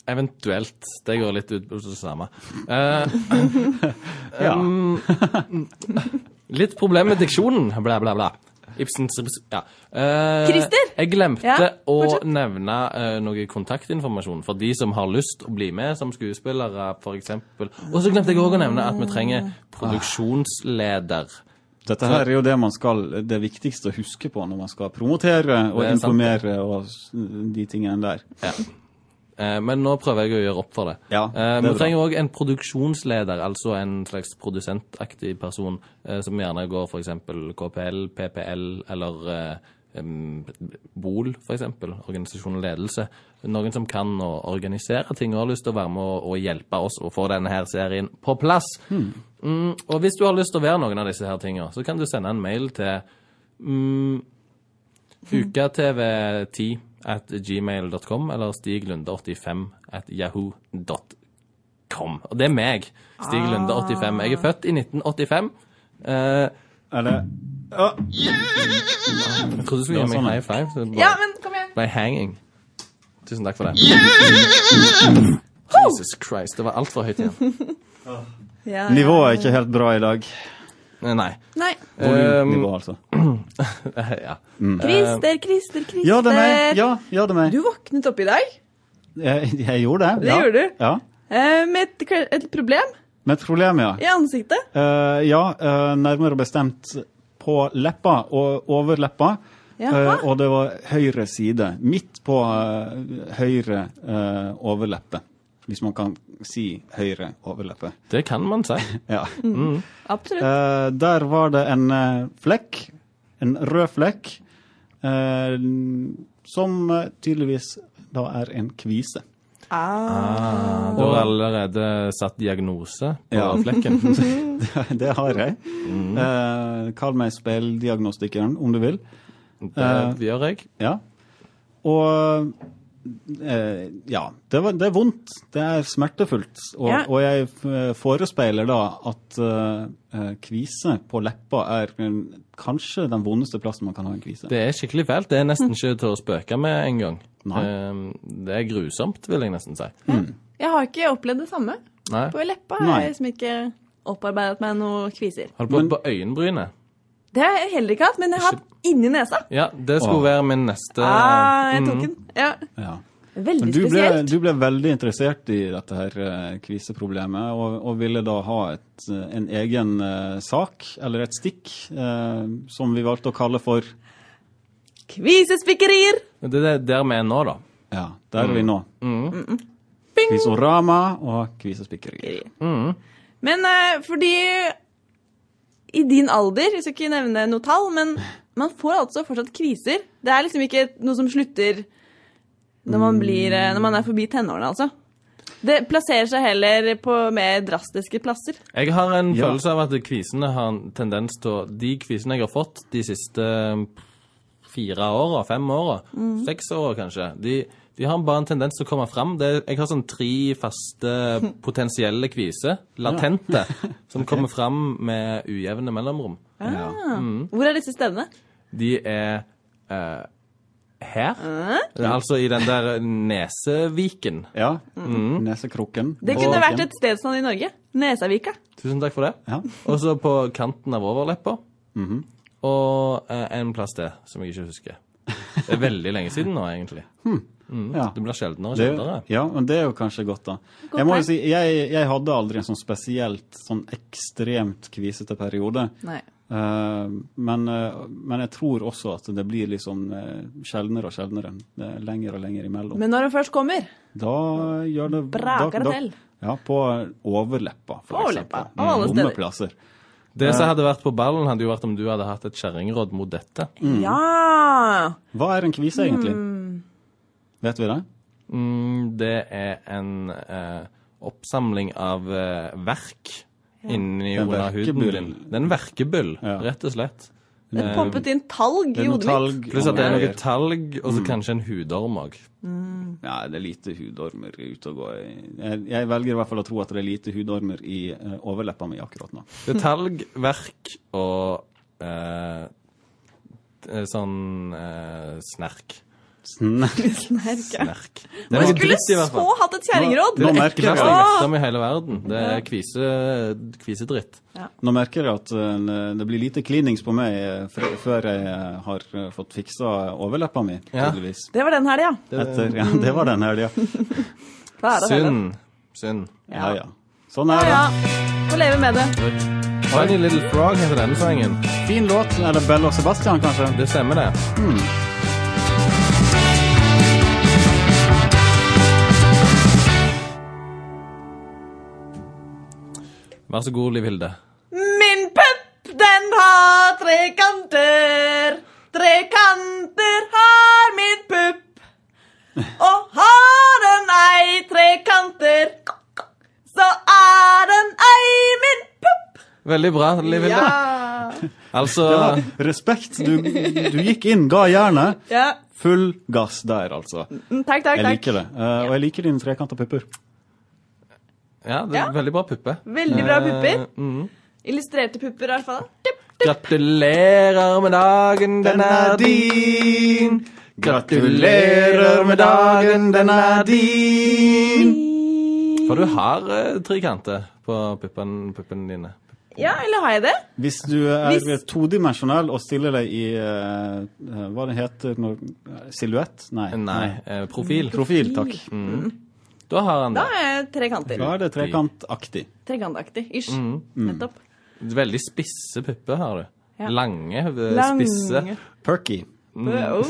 Eventuelt. Det går litt ut på det samme. Uh, Ja. um, litt problem med diksjonen, bla bla bla. Ibsen, ja. Uh, Christer? Jeg glemte Ja, å fortsett. nevne uh, noe kontaktinformasjon for de som har lyst å bli med som skuespillere, for eksempel. Og så glemte jeg også å nevne at vi trenger produksjonsleder. Dette her er jo det man skal, det viktigste å huske på når man skal promotere og Det er sant, informere og s- de tingene der. Ja. Eh, men nå prøver jeg å gjøre opp for det. Ja, eh, det er vi bra. trenger også en produksjonsleder, altså en slags produsentaktig person, eh, som gjerne går for eksempel K P L, P P L, eller eh, em, BOL, for eksempel, organisasjon og ledelse. Noen som kan å organisere ting og har lyst til å være med og, og hjelpe oss å få denne her serien på plass. Hmm. Mm, og hvis du har lyst til å være noen av disse her tingene, så kan du sende en mail til mm, uka t v ti at gmail dot com eller stiglunde åttifem at yahoo dot com. Og det er meg, Stig Lunde åttifem. Jeg er født i nitten åttifem. Eh, Eller, ja, jeg trodde du skulle Ja, gi meg sånn, high five, så det Ja, bare men kom igjen. ble hanging. Tusen takk for det. Jesus Christ, det var alt for høyt igjen. Ja, nivået er ikke helt bra i dag. Eh, Nei. Nei. Volumnivå, altså. ja. Christer, Christer, Christer. Ja, det er meg. Ja, ja, det er meg. Du våknet opp i dag Jeg, jeg gjorde det. Det ja. gjorde du. Ja. eh, med et, et problem Med et problem, ja. i ansiktet. Eh, ja, eh, nærmere bestemt på leppa og overleppa. Jaha. Eh, og det var høyre side. Midt på eh, høyre eh, overleppe. Hvis man kan si høyre overleppe. Det kan man si. Ja. Absolutt. Eh, der var det en eh, flekk. En rød flekk. eh, som eh, tydeligvis da er en kvise. Ah. Ah, du har allerede satt diagnose på Ja. flekken. det, det har jeg. Eh, kall meg speildiagnostikeren, om du vil. Det gjør jeg. Ja. Og eh, ja, det, var, det er vondt. Det er smertefullt. Og, Ja. og jeg f- forespeiler da at eh, kvise på leppa er en, kanskje den vondeste plassen man kan ha en kvise. Det er skikkelig fælt. Det er nesten ikke til å spøke med en gang. Nei. Eh, Det er grusomt, vil jeg nesten si. Jeg har ikke opplevd det samme. Nei. På leppa Nei. har jeg liksom ikke opparbeidet meg noe kviser. Har du prøvd Men- på øyenbrynet? Det har jeg heller ikke hatt, men jeg har hatt inni nesa. Ja, det skulle Åh. være min neste Ah, jeg tok Mm. den. Ja. Ja. Veldig Men du ble, spesielt. du ble veldig interessert i dette her eh, kviseproblemet, og, og ville da ha et, eh, en egen eh, sak, eller et stikk, eh, som vi valgte å kalle for, Kvisespikkerier! Men Det er der vi er nå, da. ja, der er vi nå. Bing! Kvisorama og kvisespikkeri. Men eh, fordi i din alder, jeg skal ikke nevne noe tall, men man får altså fortsatt kviser. Det er liksom ikke noe som slutter når man, blir, eh, når man er forbi tenårene, altså. Det plasserer seg heller på mer drastiske plasser. Jeg har en Ja. følelse av at kvisene har en tendens til å De kvisene jeg har fått de siste fire åra, fem åra, seks åra kanskje, de, de har bare en tendens til å komme fram. Det, jeg har sånn tre faste potensielle kviser, latente, som kommer fram med ujevne mellomrom. Ja. Hvor er disse stedene? De er eh, her. Det er altså i den der neseviken. Ja, nesekroken. Det kunne vært et stedsnavn i Norge. Nesavika. Tusen takk for det. Ja. Og så på kanten av overleppa. Og eh, en plass til, som jeg ikke husker. Det er veldig lenge siden nå, egentlig. Mm. Ja. Det blir sjeldnere og Det, sjeldnere. ja, men det er jo kanskje godt da. Godt Jeg må jo tegn. si, jeg, jeg hadde aldri en sånn spesielt, sånn ekstremt kvisete periode. Nei. Eh, men, eh, men jeg tror også at det blir liksom uh, sjeldnere og sjeldnere. Det er lenger og lenger imellom. Men når det først kommer, Da gjør det... Braker da, det til. Ja, på overleppa, for På overleppa, eksempel. av alle Dumme steder. plasser. Det som hadde vært på ballen, hadde jo vært om du hadde hatt et kjerringråd mot dette. ja! Hva er en kvise egentlig? Vet vi det? Mm, det er en eh, oppsamling av eh, verk inni En under huden verkebyll. din. Det er en verkebyll, Ja. rett og slett. Det poppet inn talg Det i er noe hodet mitt. talg. Pluss at det er og- noe talg, og så kanskje en hudorm òg. Ja, det er lite hudormer ute og går. Jeg, jeg velger i hvert fall å tro at det er lite hudormer i eh, overleppa mi akkurat nå. Det er talg, verk og eh, t- sånn eh, snerk. Snerk. Snerk, ja. Snerk. Det Man er skulle dritt i hvert fall. så hatt et kjerringråd. Det er Nå det merker jeg- ekleste jeg vet om i hele verden. Det er kvise, kvisedritt. Nå merker jeg at uh, det blir lite cleanings på meg uh, før, før jeg uh, har uh, fått fiksa overleppa mi, Ja. tydeligvis. Det var den her, ja. Etter, ja, det var den her, ja. Da er det hele. Synd. Synd. Ja, ja. Sånn Ja, er det. ja. Få leve med det. Tiny Little Frog heter denne sangen. Fin låt. Eller Belle og Sebastian, kanskje? Det stemmer det. Vær så god, Liv Hilde. Min pupp, den har tre kanter. Tre kanter har min pupp. Og har den ei tre kanter, så er den ei min pupp. Veldig bra, Liv Hilde. Ja. Altså, Det var respekt. Du, du gikk inn, ga jernet. Ja. Full gass der, altså. Mm, Takk, takk, Jeg takk. liker det. Uh, og jeg liker dine trekanta pupper. ja, det er Ja. veldig bra puppe. Veldig bra pupper. Eh, mhm. Illustrerte pupper i hvert fall. Tipp. Gratulerer med dagen, den er din. Gratulerer med dagen, den er din. For du har uh, trekanter på puppen, puppene dine. Ja, eller har jeg det? Hvis du er Hvis- todimensjonell og stiller deg i uh, uh, hva det heter når silhuett? Nei. Nei, eh, profil. Profil, takk. Da har han Da det. er jeg tre kanter. Da er det trekantaktig. Trekantaktig, ish. Mm. Nettopp. Veldig spisse pupper har du. Ja. Lange, eh, Lange. spisse. Perky. Uh.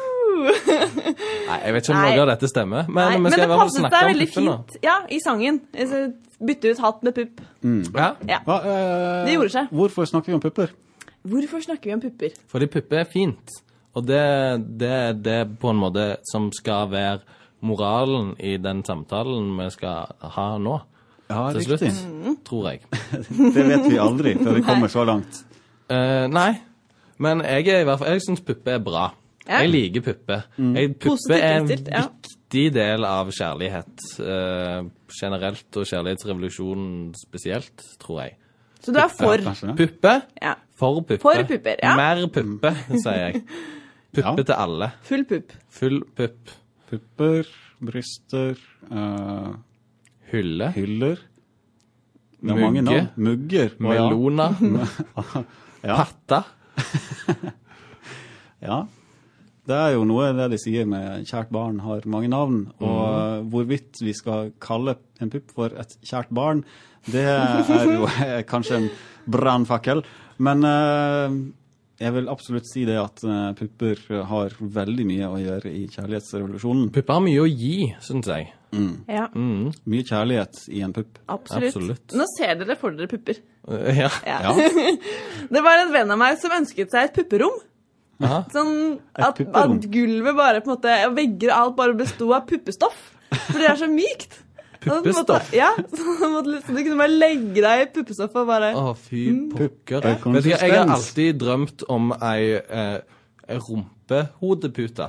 Nei, jeg vet ikke om Nei. noe av dette stemmer, men Nei, vi men skal det i hvert fall passet snakke deg om veldig puppen nå. fint. Ja, i sangen. Jeg bytte ut hatt med pupp. Ja, Ja. Hva, uh, Det gjorde seg. Hvorfor snakker vi om pupper? Hvorfor snakker vi om pupper? fordi puppe er fint. Og det, det er det på en måte som skal være moralen i den samtalen vi skal ha nå. Ja, Til slutt, riktig. tror jeg. Det vet vi aldri før vi kommer så langt. Eh, nei, men jeg, er i hvert fall, jeg synes puppe er bra. Ja. Jeg liker puppe. Mm. Jeg, puppe Positivt er en innstilt, ja. viktig del av kjærlighet. eh, generelt, og kjærlighetsrevolusjonen spesielt, tror jeg. Så du er for Kanskje det? Puppe. ja. For puppe. For pupper, ja. Mer puppe, sier jeg. Puppe Ja. til alle. full pupp. Full pupp. Pupper, bryster, uh, Hylle. hyller. Det er Mugge. mange navn. Mugger. Å, ja. Melona. Ja. Patta. Ja. Det er jo noe det de sier med kjært barn har mange navn, og uh, hvorvidt vi skal kalle en pupp for et kjært barn, det er jo eh, kanskje en brannfakkel. Men uh, jeg vil absolutt si det at uh, pupper har veldig mye å gjøre i kjærlighetsrevolusjonen. Pupper har mye å gi, synes jeg. Ja, Mm. Mye kjærlighet i en pupp. absolutt. Absolutt. Nå ser dere for dere pupper. Eh, Ja. Ja. Ja. Det var en venn av meg som ønsket seg et pupperom. Aha. Sånn at, pupperom? at gulvet bare på en måte, og vegger og alt bare besto av puppestoff. For det er så mykt. Puppestoff? Så, ja, så, måtte, så du kunne bare legge deg i puppestoff og bare Å, fy pokker. Pupper- Vet du hva, jeg har konsistens. alltid drømt om ei eh, rumpehodepute.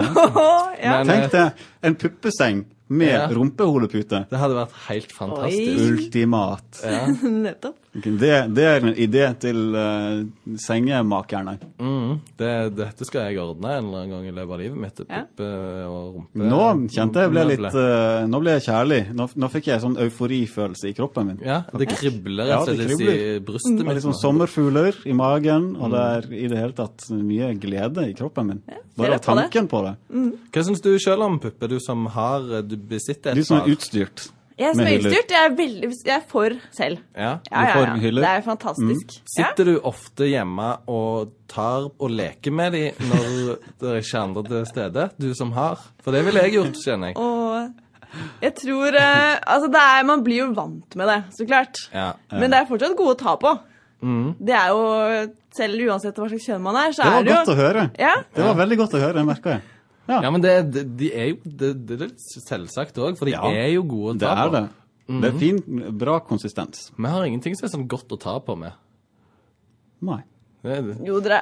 ja. Men Tenk eh, deg en puppeseng med Ja. rumpehodepute. det hadde vært helt fantastisk. Oi. Ultimat. Ja. Nettopp. Det, det er en idé til uh, sengemakerne. Mm, det, dette skal jeg ordne en eller annen gang i løpet av livet mitt. Ja. Puppe og rumpe. Nå kjente jeg ble litt Møble. uh, Nå ble jeg kjærlig. Nå, nå fikk jeg sånn euforifølelse i kroppen min. Ja, det kribler Ja, rett og det slett kribler. i brystet Det er mitt. litt sånn nå. sommerfugler i magen, og det er i det hele tatt mye glede i kroppen min. ser Bare jeg av på det. tanken på det. Hva syns du selv om puppe, du som har Du besitter et Du som par? er utstyrt. Jeg som Med er hyller. utstyrt, jeg er, veldig, jeg er for selv. Ja. Ja, ja, får ja. hyller. Det er fantastisk. Ja. Sitter du ofte hjemme og tar og leker med dem når det er ikke andre til stede? Du som har. For det ville jeg gjort, kjenner jeg. Og jeg tror eh, Altså, det er, man blir jo vant med det, så klart. Ja. Men det er fortsatt gode å ta på. Mm. Det er jo Selv uansett hva slags kjønn man er, så Det var er det jo godt å høre. Ja. Det var veldig godt å høre, det merker jeg. Ja, men det, det, de er jo det, det er litt selvsagt òg, for de Ja, er jo gode å Det ta er på. det. Det er fin, bra konsistens. Vi har ingenting som er sånn godt å ta på med. Nei. Det, det. Jo, dere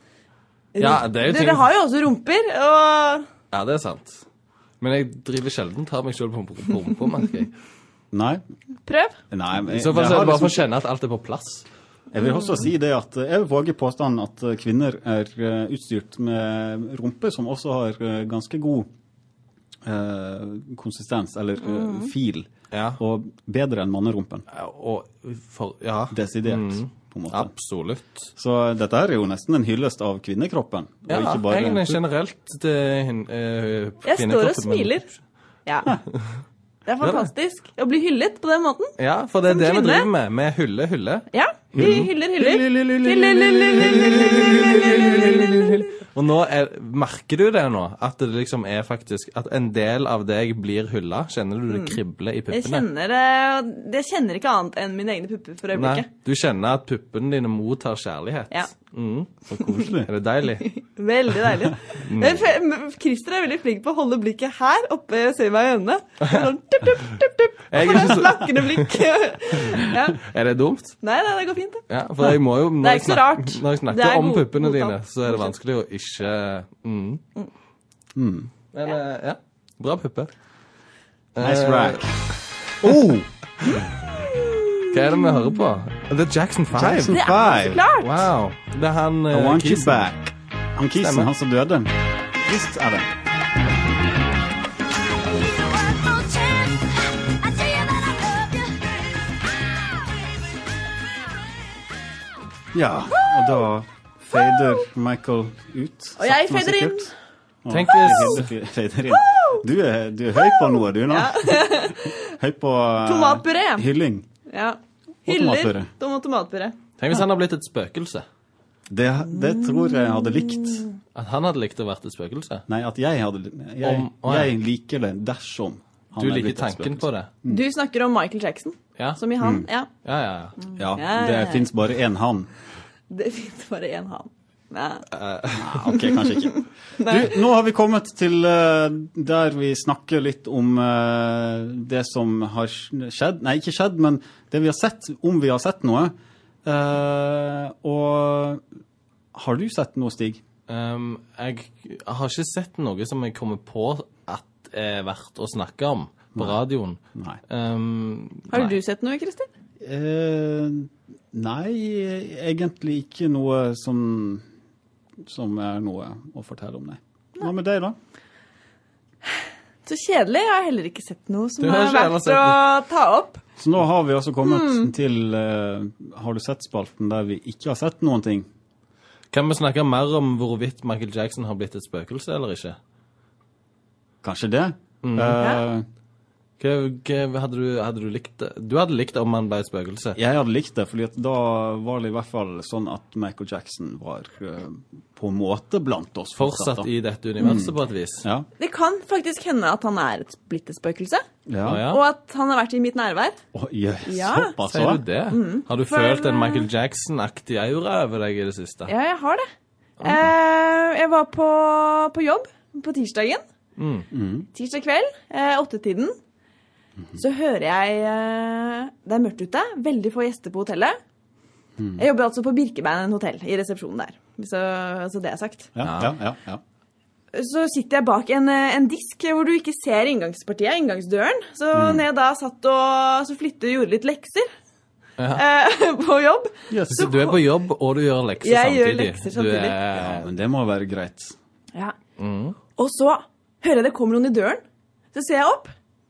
Ja, det er jo ting- Dere har jo også rumper, og Ja, det er sant. Men jeg driver sjelden tar meg selv på rumpa, merker jeg. Nei. prøv. Nei, men I så fall jeg så er har det bare for å liksom- kjenne at alt er på plass. Jeg vil også si det at jeg vil våge påstanden at kvinner er eh, utstyrt med rumpe som også har eh, ganske god eh, konsistens, eller eh, fil, Ja. og bedre enn mannerumpen. Ja, Og for, ja. Desidert, Mm. på en måte. Absolutt. Så dette er jo nesten en hyllest av kvinnekroppen. og Ja, ikke bare... egentlig generelt til hin- eh, Jeg står og kvinnekroppen, men- smiler. Ja. Det er fantastisk å bli hyllet på den måten. Ja, for det er Som det vi kvinne. driver med. Vi hyller, hyller. Ja, vi hyller, hyller. Og nå er, merker du det nå, at det liksom er faktisk, at en del av deg blir hylla. Kjenner du det kribler i Jeg puppene? kjenner, det- jeg kjenner ikke annet enn mine egne pupper for Nei, øyeblikket. du kjenner at puppene dine mottar kjærlighet. Ja. Mm. Så koselig. Er det deilig? Veldig deilig. Jeg fe- m- Christer er veldig flink på å holde blikket her oppe og se meg i øynene. Sånn, tup, tup, tup, tup. Jeg er Og ikke det så- slakkende blikk. Ja. Er det dumt? Nei, nei, det går fint. Det. Ja, for jeg må jo, når Det er jeg ikke så snakker, rart. når jeg Det snakker er om god- puppene dine, godtatt. så er det vanskelig å ikke... Mm. Mm. Men, eh, ja, bra puppe. Nice Eh, rack. Oh! Hva er det vi hører på? Det er Jackson five. Jackson Det er så five. klart! Wow. Det er han I eh, want you kisen. back. Han kisen, Stemmer. han som døde. Visst er det. Ja, og da fader Michael ut. Og jeg sakte, men fader inn. sikkert. Å, Tenk hvis- Hilde fader inn. Du er, du er høy på noe, du nå. Høy på eh, Tomatpuré. hylling. Ja. tomatpuré. Hyller tom- og tomatpuré. Tenk hvis han har blitt et spøkelse. Det, det tror jeg hadde likt. At han hadde likt å vært et spøkelse. Nei, at jeg hadde Jeg, Om- å, ja. jeg liker det dersom han Du er liker blitt et tanken spøkelse. på det. Du snakker om Michael Jackson, Ja, som i han. Ja, ja, ja. ja. Ja, Ja, det ja, ja. finnes bare én han. det finnes bare én han. Ja. Ah, ok, kanskje ikke. Du, nå har vi kommet til eh, der vi snakker litt om eh, det som har skjedd. Nei, ikke skjedd, men det vi har sett, om vi har sett noe. Eh, og har du sett noe, Stig? Um, jeg har ikke sett noe som jeg kommer på at er verdt å snakke om på radioen. Nei. Um, Har nei. du sett noe, Christer? Eh, nei, egentlig ikke noe som, som er noe å fortelle om, nei. Hva med deg da? Så kjedelig. Jeg har heller ikke sett noe som Du har er ikke heller verdt sett å ta opp. Så nå har vi altså kommet til eh, Har du sett spalten der vi ikke har sett noen ting? Kan vi snakke mer om hvorvidt Michael Jackson har blitt et spøkelse eller ikke? Kanskje det? Eh, Hva, hva hadde, du, hadde du likt det? Du hadde likt det om han ble et spøkelse. Jeg hadde likt det, fordi at da var det i hvert fall sånn at Michael Jackson var eh, på en måte blant oss. Fortsatt da. i dette universet på et vis. Ja, Det kan faktisk hende at han er et blitt et spøkelse, ja. Å, ja. og at han har vært i mitt nærvær. Å, jø, Ja. såpass Sier også? du det? Har du For- følt en Michael Jackson-aktig aura over deg i det siste? Ja, jeg har det. Eh, jeg var på, på jobb på tirsdagen. Tirsdag kveld, eh, åttetiden. Så hører jeg eh, det er mørkt ute, veldig få gjester på hotellet. Jeg jobber altså på Birkebein hotell, i resepsjonen der. Så, så det er sagt. Ja, ja, ja, ja. Så sitter jeg bak en, eh, en disk hvor du ikke ser inngangspartiet, inngangsdøren. Så når jeg da satt og så flyttet og gjorde litt lekser eh, på jobb. Yes. Så du er på jobb, og du gjør lekser Jeg samtidig. gjør lekser samtidig. Du Ja, er... men det må være greit. Ja. Og så hører jeg det kommer noen i døren. Så ser jeg opp.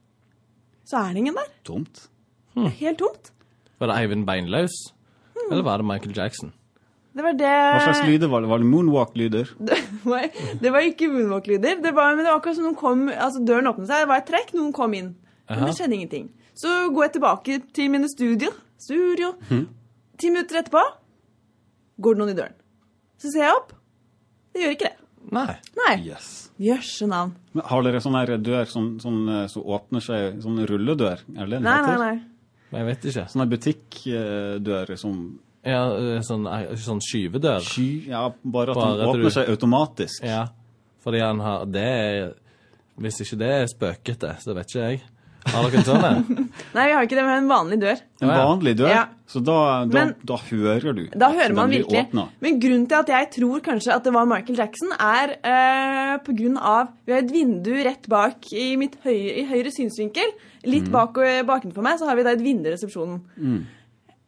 Så er det ingen der. Tomt. Det er helt tomt. Var det Eivind Beinlaus? Eller var det Michael Jackson? Det var det... Hva slags lyder var det? Var det moonwalk-lyder? Det var, det var ikke moonwalk-lyder. Det var, men det var akkurat som noen kom... Altså, døren åpnet seg. Det var et trekk. Noen kom inn. Men det skjedde ingenting. Så går jeg tilbake til mine studier. Studio. Ti minutter etterpå går det noen i døren. Så ser jeg opp. Det gjør ikke det. Nei. Nei. Yes. Jøsse navn. Men har dere sånn her dør som sånn, sånn, så åpner seg, sånn rulledør? Er det det den Nei, nei, heter? nei. Jeg vet ikke. Sånne butikkdør som Ja, sånn, sånn skyvedør. sky, ja, bare at Bare den at åpner du- seg automatisk. Ja, fordi han har... Det er... Hvis ikke det er spøkete, så vet ikke jeg. Har dere en sånn her? Nei, vi har ikke det, vi har en vanlig dør. En Ja, ja. vanlig dør, Ja. så da, da, Men- da hører du Da at hører man den blir virkelig. åpnet. Men grunnen til at jeg tror kanskje at det var Michael Jackson, er eh, på grunn av vi har et vindu rett bak i mitt høyre, i høyre synsvinkel. Litt bak, bakenfor meg så har vi da et vindu i resepsjonen.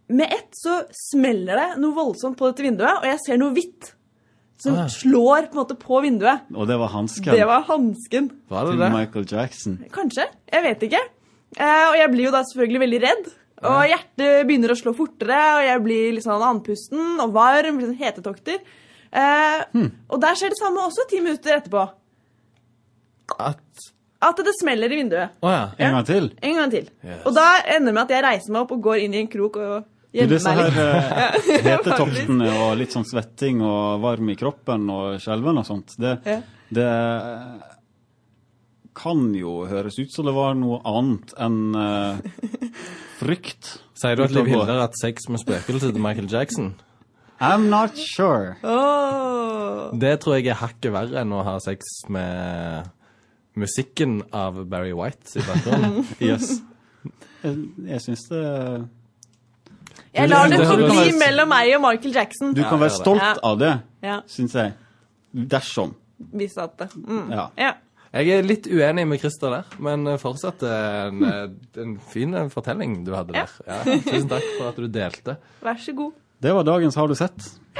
med ett så smeller det noe voldsomt på dette vinduet, og jeg ser noe hvitt som Ah. slår på en måte på vinduet. Og det var hansken Det var hansken. Var det til det? Michael Jackson. Kanskje, jeg vet ikke. Eh, og jeg blir jo da selvfølgelig veldig redd. Og hjertet begynner å slå fortere, og jeg blir litt sånn andpusten og varm, litt sånn hetetokter. Eh, Hmm. Og der skjer det samme også ti minutter etterpå. At... At det smeller i vinduet. Åja. En gang til. En gang til. Yes. Og da ender det med at jeg reiser meg opp og går inn i en krok og Du, gjemmer disse meg her litt. eh, hetetoktene og litt sånn svetting og varm i kroppen og skjelven og sånt, det, Ja. det eh, kan jo høres ut som det var noe annet enn eh, frykt. Sier du at Liv Ut og gå. Hilde har hatt sex med spøkelset til Michael Jackson? I'm not sure. Åh. Det tror jeg er hakket verre enn å ha sex med musikken av Barry White i bakgrunnen. Yes. Jeg, jeg syns det Jeg lar det det få høres- bli mellom meg og Michael Jackson. Du kan Ja, være det er det. stolt Ja. av det, Ja, syns jeg. Dersom. hvis at det. Mm. Ja. Ja. Jeg er litt uenig med Christer der, men fortsatt en, en fin fortelling du hadde der. Ja, tusen takk for at du delte. Vær så god. Det var dagens Har du sett?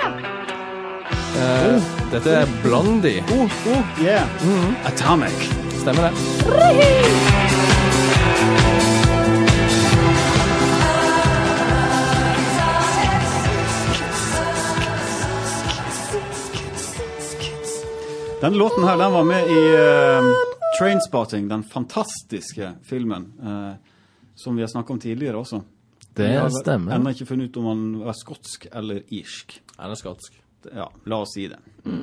Eh, dette er Blondie. Oh, oh, yeah. Atomic. Stemmer det? Den låten her, den var med i uh, Trainspotting, den fantastiske filmen, uh, som vi har snakket om tidligere også. Det Vi har stemmer. ennå ikke funnet ut om han var skotsk eller irsk. Han er skotsk. Ja, la oss si det.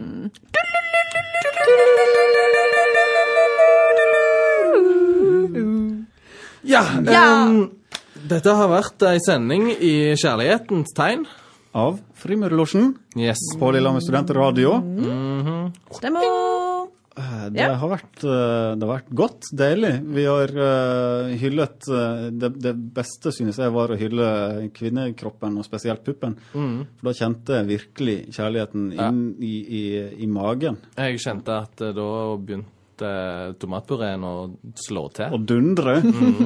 Ja, Ja. em, dette har vært ei sending i kjærlighetens tegn. Av Frimurlosjen Yes. på Lillehammer Studentradio. Stemmer. Eh, Det, Ja. har vært, eh, det har vært godt, deilig. Vi har eh, hyllet eh, det, det beste, synes jeg, var å hylle kvinnekroppen, og spesielt puppen. For da kjente jeg virkelig kjærligheten Ja. inn i, i, i magen. Jeg kjente at eh, da begynte tomatpureen å slå til. Og dundre.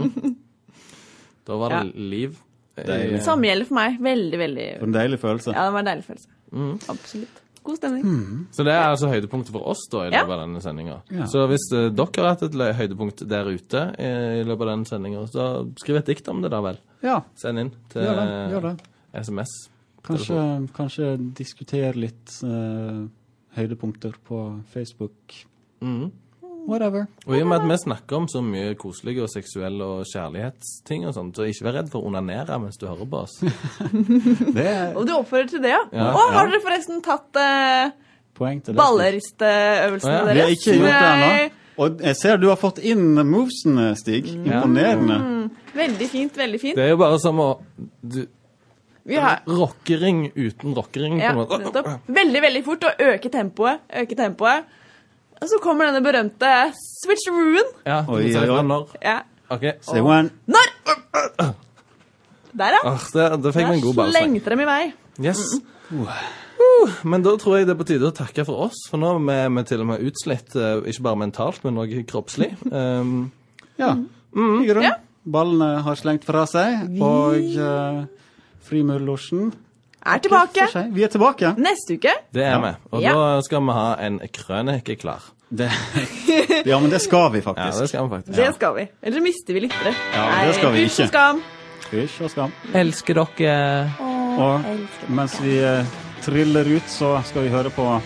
Da var det liv. Deilig. Samme gjelder for meg. Veldig, veldig. For en deilig følelse. Ja, det var en deilig følelse. Absolutt. God stemning. Så det er altså høydepunktet for oss da i Ja. løpet av denne sendinga. Ja. Så hvis eh, dere har hatt et lø- høydepunkt der ute i, i løpet av denne sendinga, så skriv et dikt om det da vel. Ja, Send inn til gjør det. Gjør det. S M S. Kanskje, kanskje diskutere litt eh, høydepunkter på Facebook. Mhm. Whatever. Og i og med at vi snakker om så mye koselige og seksuelle og kjærlighetsting og sånt, så ikke vær redd for å onanere mens du hører på oss. Det er Og du oppfordrer til det, ja? Ja. Og har dere forresten tatt uh, poeng til det. balleristeøvelsene Å, ja. Vi deres? har ikke gjort det ennå. Nei. Og jeg ser du har fått inn movesene, Stig. Imponerende. Mm, veldig fint, veldig fint. Det er jo bare som å du, Vi har rockering uten rockering. ja, på en måte. nettopp. Veldig, veldig fort å øke tempoet. Øke tempoet. Og så kommer denne berømte switcherooen. Ja, Oi, du må si oi, oi. fra når. Ja. Ok. Say one. Når? Der, ja. Ah, det, det fikk vi en god Der ballsang. slengte dem i vei. Yes. Uh, men da tror jeg det er på tide å takke for oss, for nå er vi til og med utslitt, eh, ikke bare mentalt, men også kroppslig. Um, Ja. I grunn. Ja. Ballene har slengt fra seg, og uh, Frimurlosjen Er tilbake for seg. Vi er tilbake. neste uke. det er Ja. vi. Og Ja. da skal vi ha en krønike klar. Det, ja, men det skal vi Ja, faktisk. det skal vi faktisk. Det skal vi. Ellers mister vi lyttere. Ja, det skal vi Nei, ikke. uff og skam. Hysj og skam. Elsker dere. Og mens vi eh, triller ut, så skal vi høre på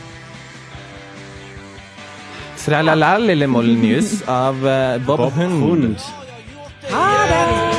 Tralala, lille Molnius av eh, Bob, Bob Hund. Hund. Ha det!